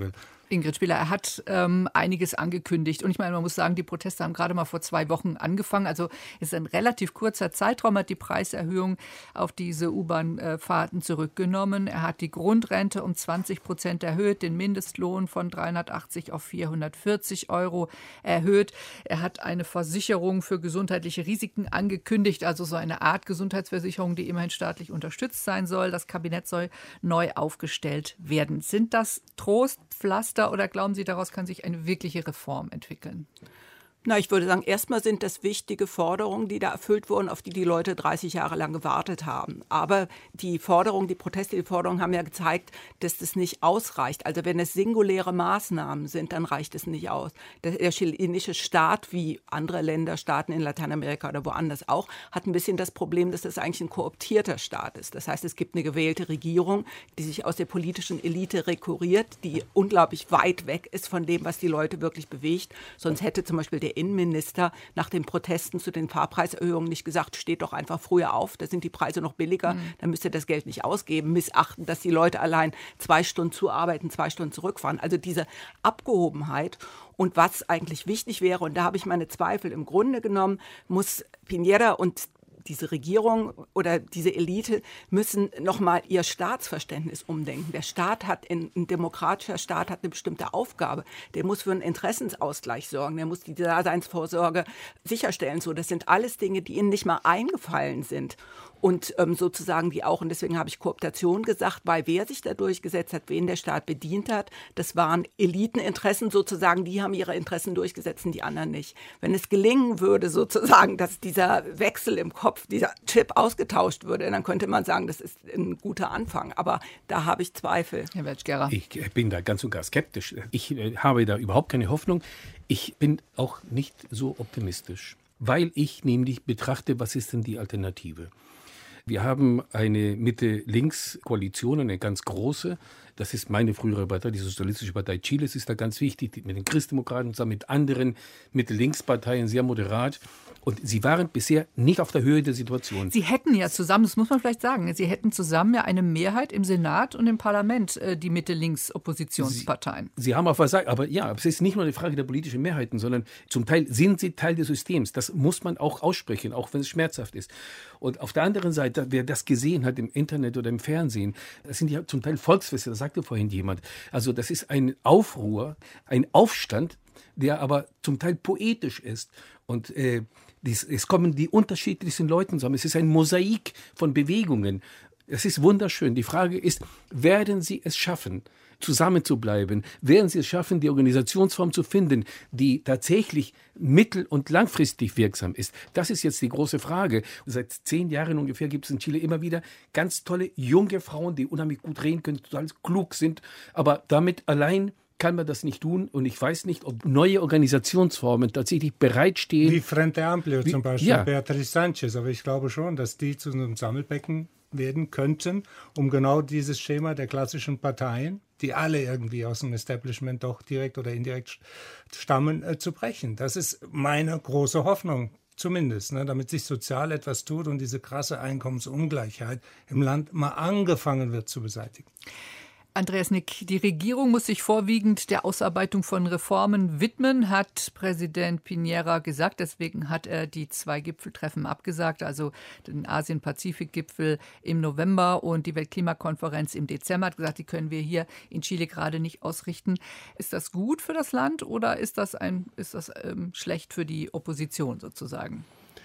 Ingrid Spiller, er hat ähm, einiges angekündigt. Und ich meine, man muss sagen, die Proteste haben gerade mal vor zwei Wochen angefangen. Also es ist ein relativ kurzer Zeitraum, hat die Preiserhöhung auf diese U-Bahn-Fahrten zurückgenommen. Er hat die Grundrente um zwanzig Prozent erhöht, den Mindestlohn von dreihundertachtzig auf vierhundertvierzig Euro erhöht. Er hat eine Versicherung für gesundheitliche Risiken angekündigt, also so eine Art Gesundheitsversicherung, die immerhin staatlich unterstützt sein soll. Das Kabinett soll neu aufgestellt werden. Sind das Trostpflaster oder glauben Sie, daraus kann sich eine wirkliche Reform entwickeln? Na, ich würde sagen, erstmal sind das wichtige Forderungen, die da erfüllt wurden, auf die die Leute dreißig Jahre lang gewartet haben. Aber die Forderungen, die Proteste, die Forderungen haben ja gezeigt, dass das nicht ausreicht. Also wenn es singuläre Maßnahmen sind, dann reicht es nicht aus. Der chilenische Staat, wie andere Länder, Staaten in Lateinamerika oder woanders auch, hat ein bisschen das Problem, dass das eigentlich ein kooptierter Staat ist. Das heißt, es gibt eine gewählte Regierung, die sich aus der politischen Elite rekurriert, die unglaublich weit weg ist von dem, was die Leute wirklich bewegt. Sonst hätte zum Beispiel der Innenminister nach den Protesten zu den Fahrpreiserhöhungen nicht gesagt, steht doch einfach früher auf, da sind die Preise noch billiger, mhm. dann müsst ihr das Geld nicht ausgeben, missachten, dass die Leute allein zwei Stunden zuarbeiten, zwei Stunden zurückfahren. Also diese Abgehobenheit. Und was eigentlich wichtig wäre, und da habe ich meine Zweifel, im Grunde genommen muss Piñera und diese Regierung oder diese Elite müssen nochmal ihr Staatsverständnis umdenken. Der Staat hat, ein, ein demokratischer Staat hat eine bestimmte Aufgabe. Der muss für einen Interessensausgleich sorgen. Der muss die Daseinsvorsorge sicherstellen. So, das sind alles Dinge, die ihnen nicht mal eingefallen sind. Und ähm, sozusagen die auch, und deswegen habe ich Kooptation gesagt, weil wer sich da durchgesetzt hat, wen der Staat bedient hat, das waren Eliteninteressen sozusagen, die haben ihre Interessen durchgesetzt und die anderen nicht. Wenn es gelingen würde sozusagen, dass dieser Wechsel im Kopf, dieser Chip ausgetauscht würde, dann könnte man sagen, das ist ein guter Anfang. Aber da habe ich Zweifel. Herr Weltgerer. Ich bin da ganz und gar skeptisch. Ich äh, habe da überhaupt keine Hoffnung. Ich bin auch nicht so optimistisch, weil ich nämlich betrachte, was ist denn die Alternative? Wir haben eine Mitte-Links-Koalition, eine ganz große. Das ist meine frühere Partei, die Sozialistische Partei Chiles ist da ganz wichtig, mit den Christdemokraten zusammen mit anderen Mitte-Links-Parteien, sehr moderat. Und sie waren bisher nicht auf der Höhe der Situation. Sie hätten ja zusammen, das muss man vielleicht sagen, Sie hätten zusammen ja eine Mehrheit im Senat und im Parlament, die Mitte-Links-Oppositionsparteien. Sie, sie haben auch versagt, aber ja, es ist nicht nur eine Frage der politischen Mehrheiten, sondern zum Teil sind sie Teil des Systems. Das muss man auch aussprechen, auch wenn es schmerzhaft ist. Und auf der anderen Seite, wer das gesehen hat im Internet oder im Fernsehen, das sind ja zum Teil Volksfeste, das sagte vorhin jemand. Also das ist ein Aufruhr, ein Aufstand, der aber zum Teil poetisch ist. Und äh, dies, es kommen die unterschiedlichsten Leute zusammen. Es ist ein Mosaik von Bewegungen. Es ist wunderschön. Die Frage ist, werden sie es schaffen, zusammenzubleiben? Werden sie es schaffen, die Organisationsform zu finden, die tatsächlich mittel- und langfristig wirksam ist? Das ist jetzt die große Frage. Seit zehn Jahren ungefähr gibt es in Chile immer wieder ganz tolle junge Frauen, die unheimlich gut reden können, total klug sind. Aber damit allein kann man das nicht tun. Und ich weiß nicht, ob neue Organisationsformen tatsächlich bereitstehen. Wie Frente Amplio Wie, zum Beispiel, ja. Beatriz Sanchez. Aber ich glaube schon, dass die zu einem Sammelbecken werden könnten, um genau dieses Schema der klassischen Parteien, die alle irgendwie aus dem Establishment doch direkt oder indirekt stammen, äh, zu brechen. Das ist meine große Hoffnung, zumindest, ne, damit sich sozial etwas tut und diese krasse Einkommensungleichheit im Land mal angefangen wird zu beseitigen. Andreas Nick, die Regierung muss sich vorwiegend der Ausarbeitung von Reformen widmen, hat Präsident Piñera gesagt. Deswegen hat er die zwei Gipfeltreffen abgesagt, also den Asien-Pazifik-Gipfel im November und die Weltklimakonferenz im Dezember. Hat gesagt, die können wir hier in Chile gerade nicht ausrichten. Ist das gut für das Land oder ist das, ein, ist das ähm, schlecht für die Opposition sozusagen?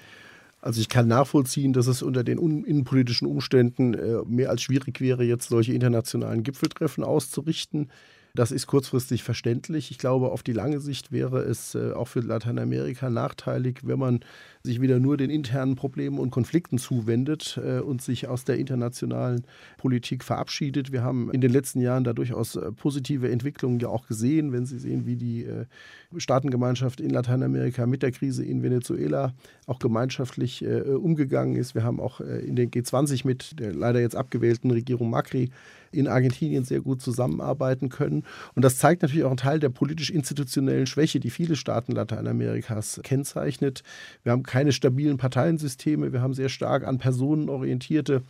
Also ich kann nachvollziehen, dass es unter den innenpolitischen Umständen äh, mehr als schwierig wäre, jetzt solche internationalen Gipfeltreffen auszurichten. Das ist kurzfristig verständlich. Ich glaube, auf die lange Sicht wäre es äh, auch für Lateinamerika nachteilig, wenn man sich wieder nur den internen Problemen und Konflikten zuwendet äh, und sich aus der internationalen Politik verabschiedet. Wir haben in den letzten Jahren da durchaus äh, positive Entwicklungen ja auch gesehen, wenn Sie sehen, wie die äh, Staatengemeinschaft in Lateinamerika mit der Krise in Venezuela auch gemeinschaftlich äh, umgegangen ist. Wir haben auch äh, in den G zwanzig mit der leider jetzt abgewählten Regierung Macri in Argentinien sehr gut zusammenarbeiten können. Und das zeigt natürlich auch einen Teil der politisch-institutionellen Schwäche, die viele Staaten Lateinamerikas kennzeichnet. Wir haben keine stabilen Parteiensysteme, wir haben sehr stark an Personen orientierte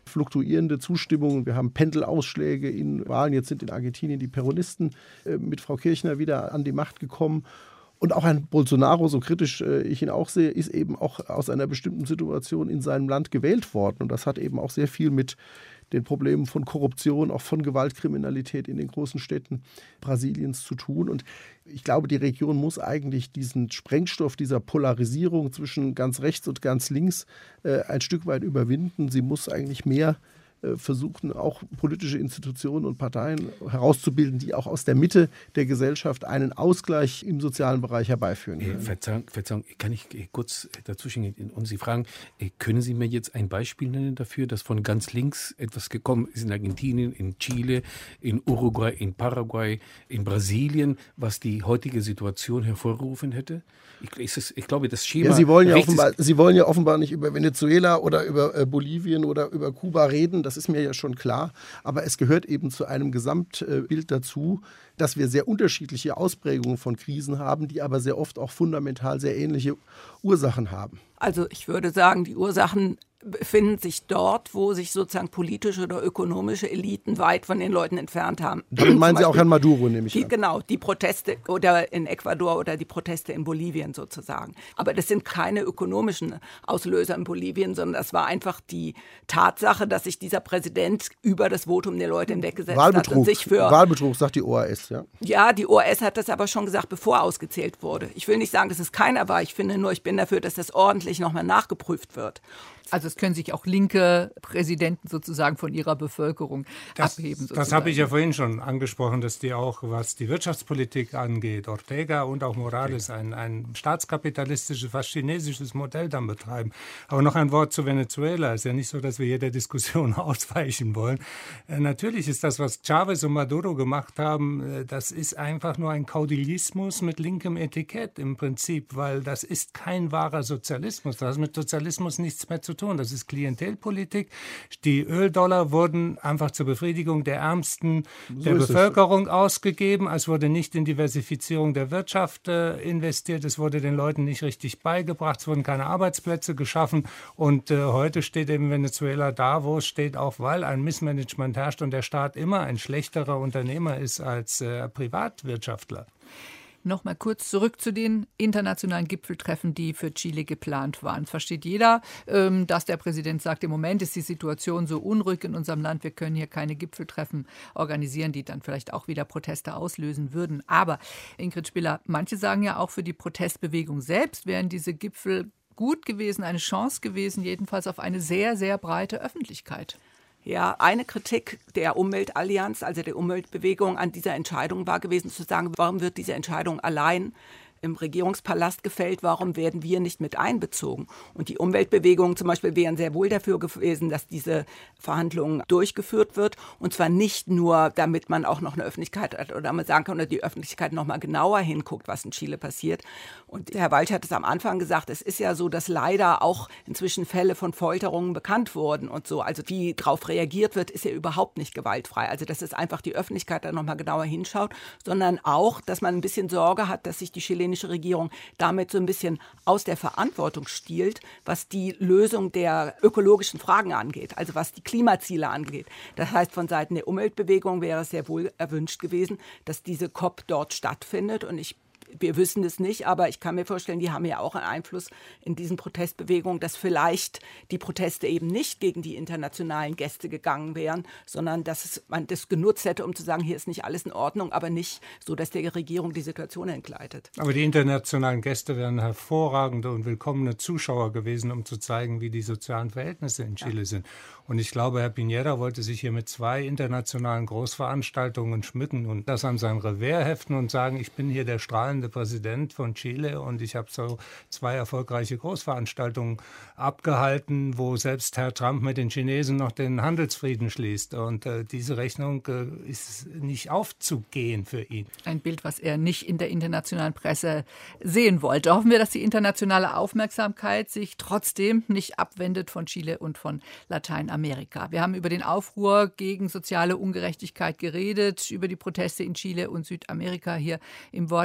fluktuierende Zustimmung. Wir haben Pendelausschläge in Wahlen. Jetzt sind in Argentinien die Peronisten äh, mit Frau Kirchner wieder an die Macht gekommen. Und auch ein Bolsonaro, so kritisch äh, ich ihn auch sehe, ist eben auch aus einer bestimmten Situation in seinem Land gewählt worden. Und das hat eben auch sehr viel mit den Problemen von Korruption, auch von Gewaltkriminalität in den großen Städten Brasiliens zu tun. Und ich glaube, die Region muss eigentlich diesen Sprengstoff dieser Polarisierung zwischen ganz rechts und ganz links äh, ein Stück weit überwinden. Sie muss eigentlich mehr äh, versuchen, auch politische Institutionen und Parteien herauszubilden, die auch aus der Mitte der Gesellschaft einen Ausgleich im sozialen Bereich herbeiführen können. Äh, Verzeihung, Verzeihung, kann ich äh, kurz dazwischen gehen und Sie fragen, äh, können Sie mir jetzt ein Beispiel nennen dafür, dass von ganz links etwas gekommen ist in Argentinien, in Chile, in Uruguay, in Paraguay, in Brasilien, was die heutige Situation hervorgerufen hätte? Ich, ist es, ich glaube, das Schema... Ja, Sie wollen ja, offenbar, Sie wollen ja offenbar nicht über Venezuela oder über äh, Bolivien oder über Kuba reden, das ist mir ja schon klar, aber es gehört eben zu einem Gesamtbild dazu, dass wir sehr unterschiedliche Ausprägungen von Krisen haben, die aber sehr oft auch fundamental sehr ähnliche Ursachen haben. Also ich würde sagen, die Ursachen befinden sich dort, wo sich sozusagen politische oder ökonomische Eliten weit von den Leuten entfernt haben. Damit meinen Sie auch Herrn Maduro, nehme ich die, an. Genau, die Proteste oder in Ecuador oder die Proteste in Bolivien sozusagen. Aber das sind keine ökonomischen Auslöser in Bolivien, sondern das war einfach die Tatsache, dass sich dieser Präsident über das Votum der Leute hinweggesetzt hat und sich für... Wahlbetrug, sagt die O A S, ja. Ja, die O A S hat das aber schon gesagt, bevor ausgezählt wurde. Ich will nicht sagen, dass es keiner war. Ich finde nur, ich bin dafür, dass das ordentlich nochmal nachgeprüft wird. Also es können sich auch linke Präsidenten sozusagen von ihrer Bevölkerung das, abheben. Sozusagen. Das habe ich ja vorhin schon angesprochen, dass die auch, was die Wirtschaftspolitik angeht, Ortega und auch Morales, ein, ein staatskapitalistisches, fast chinesisches Modell dann betreiben. Aber noch ein Wort zu Venezuela. Es ist ja nicht so, dass wir jeder Diskussion ausweichen wollen. Äh, natürlich ist das, was Chavez und Maduro gemacht haben, äh, das ist einfach nur ein Kaudilismus mit linkem Etikett im Prinzip, weil das ist kein wahrer Sozialismus. Das hat mit Sozialismus nichts mehr zu tun. Das ist Klientelpolitik. Die Öldollar wurden einfach zur Befriedigung der Ärmsten so der Bevölkerung es. ausgegeben. Es wurde nicht in Diversifizierung der Wirtschaft äh, investiert. Es wurde den Leuten nicht richtig beigebracht. Es wurden keine Arbeitsplätze geschaffen. Und äh, heute steht eben Venezuela da, wo es steht, auch weil ein Missmanagement herrscht und der Staat immer ein schlechterer Unternehmer ist als äh, Privatwirtschaftler. Noch mal kurz zurück zu den internationalen Gipfeltreffen, die für Chile geplant waren. Es versteht jeder, dass der Präsident sagt, im Moment ist die Situation so unruhig in unserem Land, wir können hier keine Gipfeltreffen organisieren, die dann vielleicht auch wieder Proteste auslösen würden. Aber Ingrid Spiller, manche sagen ja auch, für die Protestbewegung selbst wären diese Gipfel gut gewesen, eine Chance gewesen, jedenfalls auf eine sehr, sehr breite Öffentlichkeit. Ja, eine Kritik der Umweltallianz, also der Umweltbewegung an dieser Entscheidung war gewesen, zu sagen, warum wird diese Entscheidung allein im Regierungspalast gefällt, warum werden wir nicht mit einbezogen? Und die Umweltbewegungen zum Beispiel wären sehr wohl dafür gewesen, dass diese Verhandlungen durchgeführt wird. Und zwar nicht nur, damit man auch noch eine Öffentlichkeit hat oder man sagen kann, oder die Öffentlichkeit noch mal genauer hinguckt, was in Chile passiert. Und Herr Walch hat es am Anfang gesagt, es ist ja so, dass leider auch inzwischen Fälle von Folterungen bekannt wurden und so. Also wie darauf reagiert wird, ist ja überhaupt nicht gewaltfrei. Also dass es einfach die Öffentlichkeit da noch mal genauer hinschaut, sondern auch, dass man ein bisschen Sorge hat, dass sich die chilenische Regierung damit so ein bisschen aus der Verantwortung stiehlt, was die Lösung der ökologischen Fragen angeht, also was die Klimaziele angeht. Das heißt, von Seiten der Umweltbewegung wäre es sehr wohl erwünscht gewesen, dass diese COP dort stattfindet. Und ich Wir wissen es nicht, aber ich kann mir vorstellen, die haben ja auch einen Einfluss in diesen Protestbewegungen, dass vielleicht die Proteste eben nicht gegen die internationalen Gäste gegangen wären, sondern dass es, man das genutzt hätte, um zu sagen, hier ist nicht alles in Ordnung, aber nicht so, dass der Regierung die Situation entgleitet. Aber die internationalen Gäste wären hervorragende und willkommene Zuschauer gewesen, um zu zeigen, wie die sozialen Verhältnisse in Chile ja. sind. Und ich glaube, Herr Piñera wollte sich hier mit zwei internationalen Großveranstaltungen schmücken und das an sein Revers heften und sagen, ich bin hier der strahlende Präsident von Chile und ich habe so zwei erfolgreiche Großveranstaltungen abgehalten, wo selbst Herr Trump mit den Chinesen noch den Handelsfrieden schließt. Und äh, diese Rechnung äh, ist nicht aufzugehen für ihn. Ein Bild, was er nicht in der internationalen Presse sehen wollte. Hoffen wir, dass die internationale Aufmerksamkeit sich trotzdem nicht abwendet von Chile und von Lateinamerika. Wir haben über den Aufruhr gegen soziale Ungerechtigkeit geredet, über die Proteste in Chile und Südamerika hier im Wortwechsel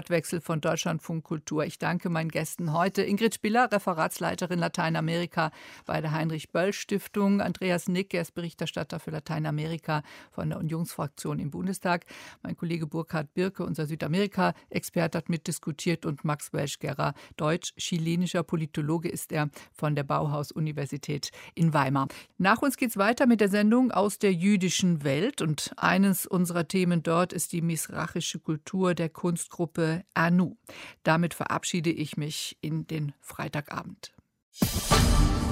von Deutschlandfunk Kultur. Ich danke meinen Gästen heute. Ingrid Spiller, Referatsleiterin Lateinamerika bei der Heinrich-Böll-Stiftung. Andreas Nick, er ist Berichterstatter für Lateinamerika von der Unionsfraktion im Bundestag. Mein Kollege Burkhard Birke, unser Südamerika-Experte, hat mitdiskutiert. Und Max Welschgerer, deutsch-chilenischer Politologe ist er von der Bauhaus-Universität in Weimar. Nach uns geht's weiter mit der Sendung Aus der jüdischen Welt. Und eines unserer Themen dort ist die misrachische Kultur der Kunstgruppe Anu. Damit verabschiede ich mich in den Freitagabend.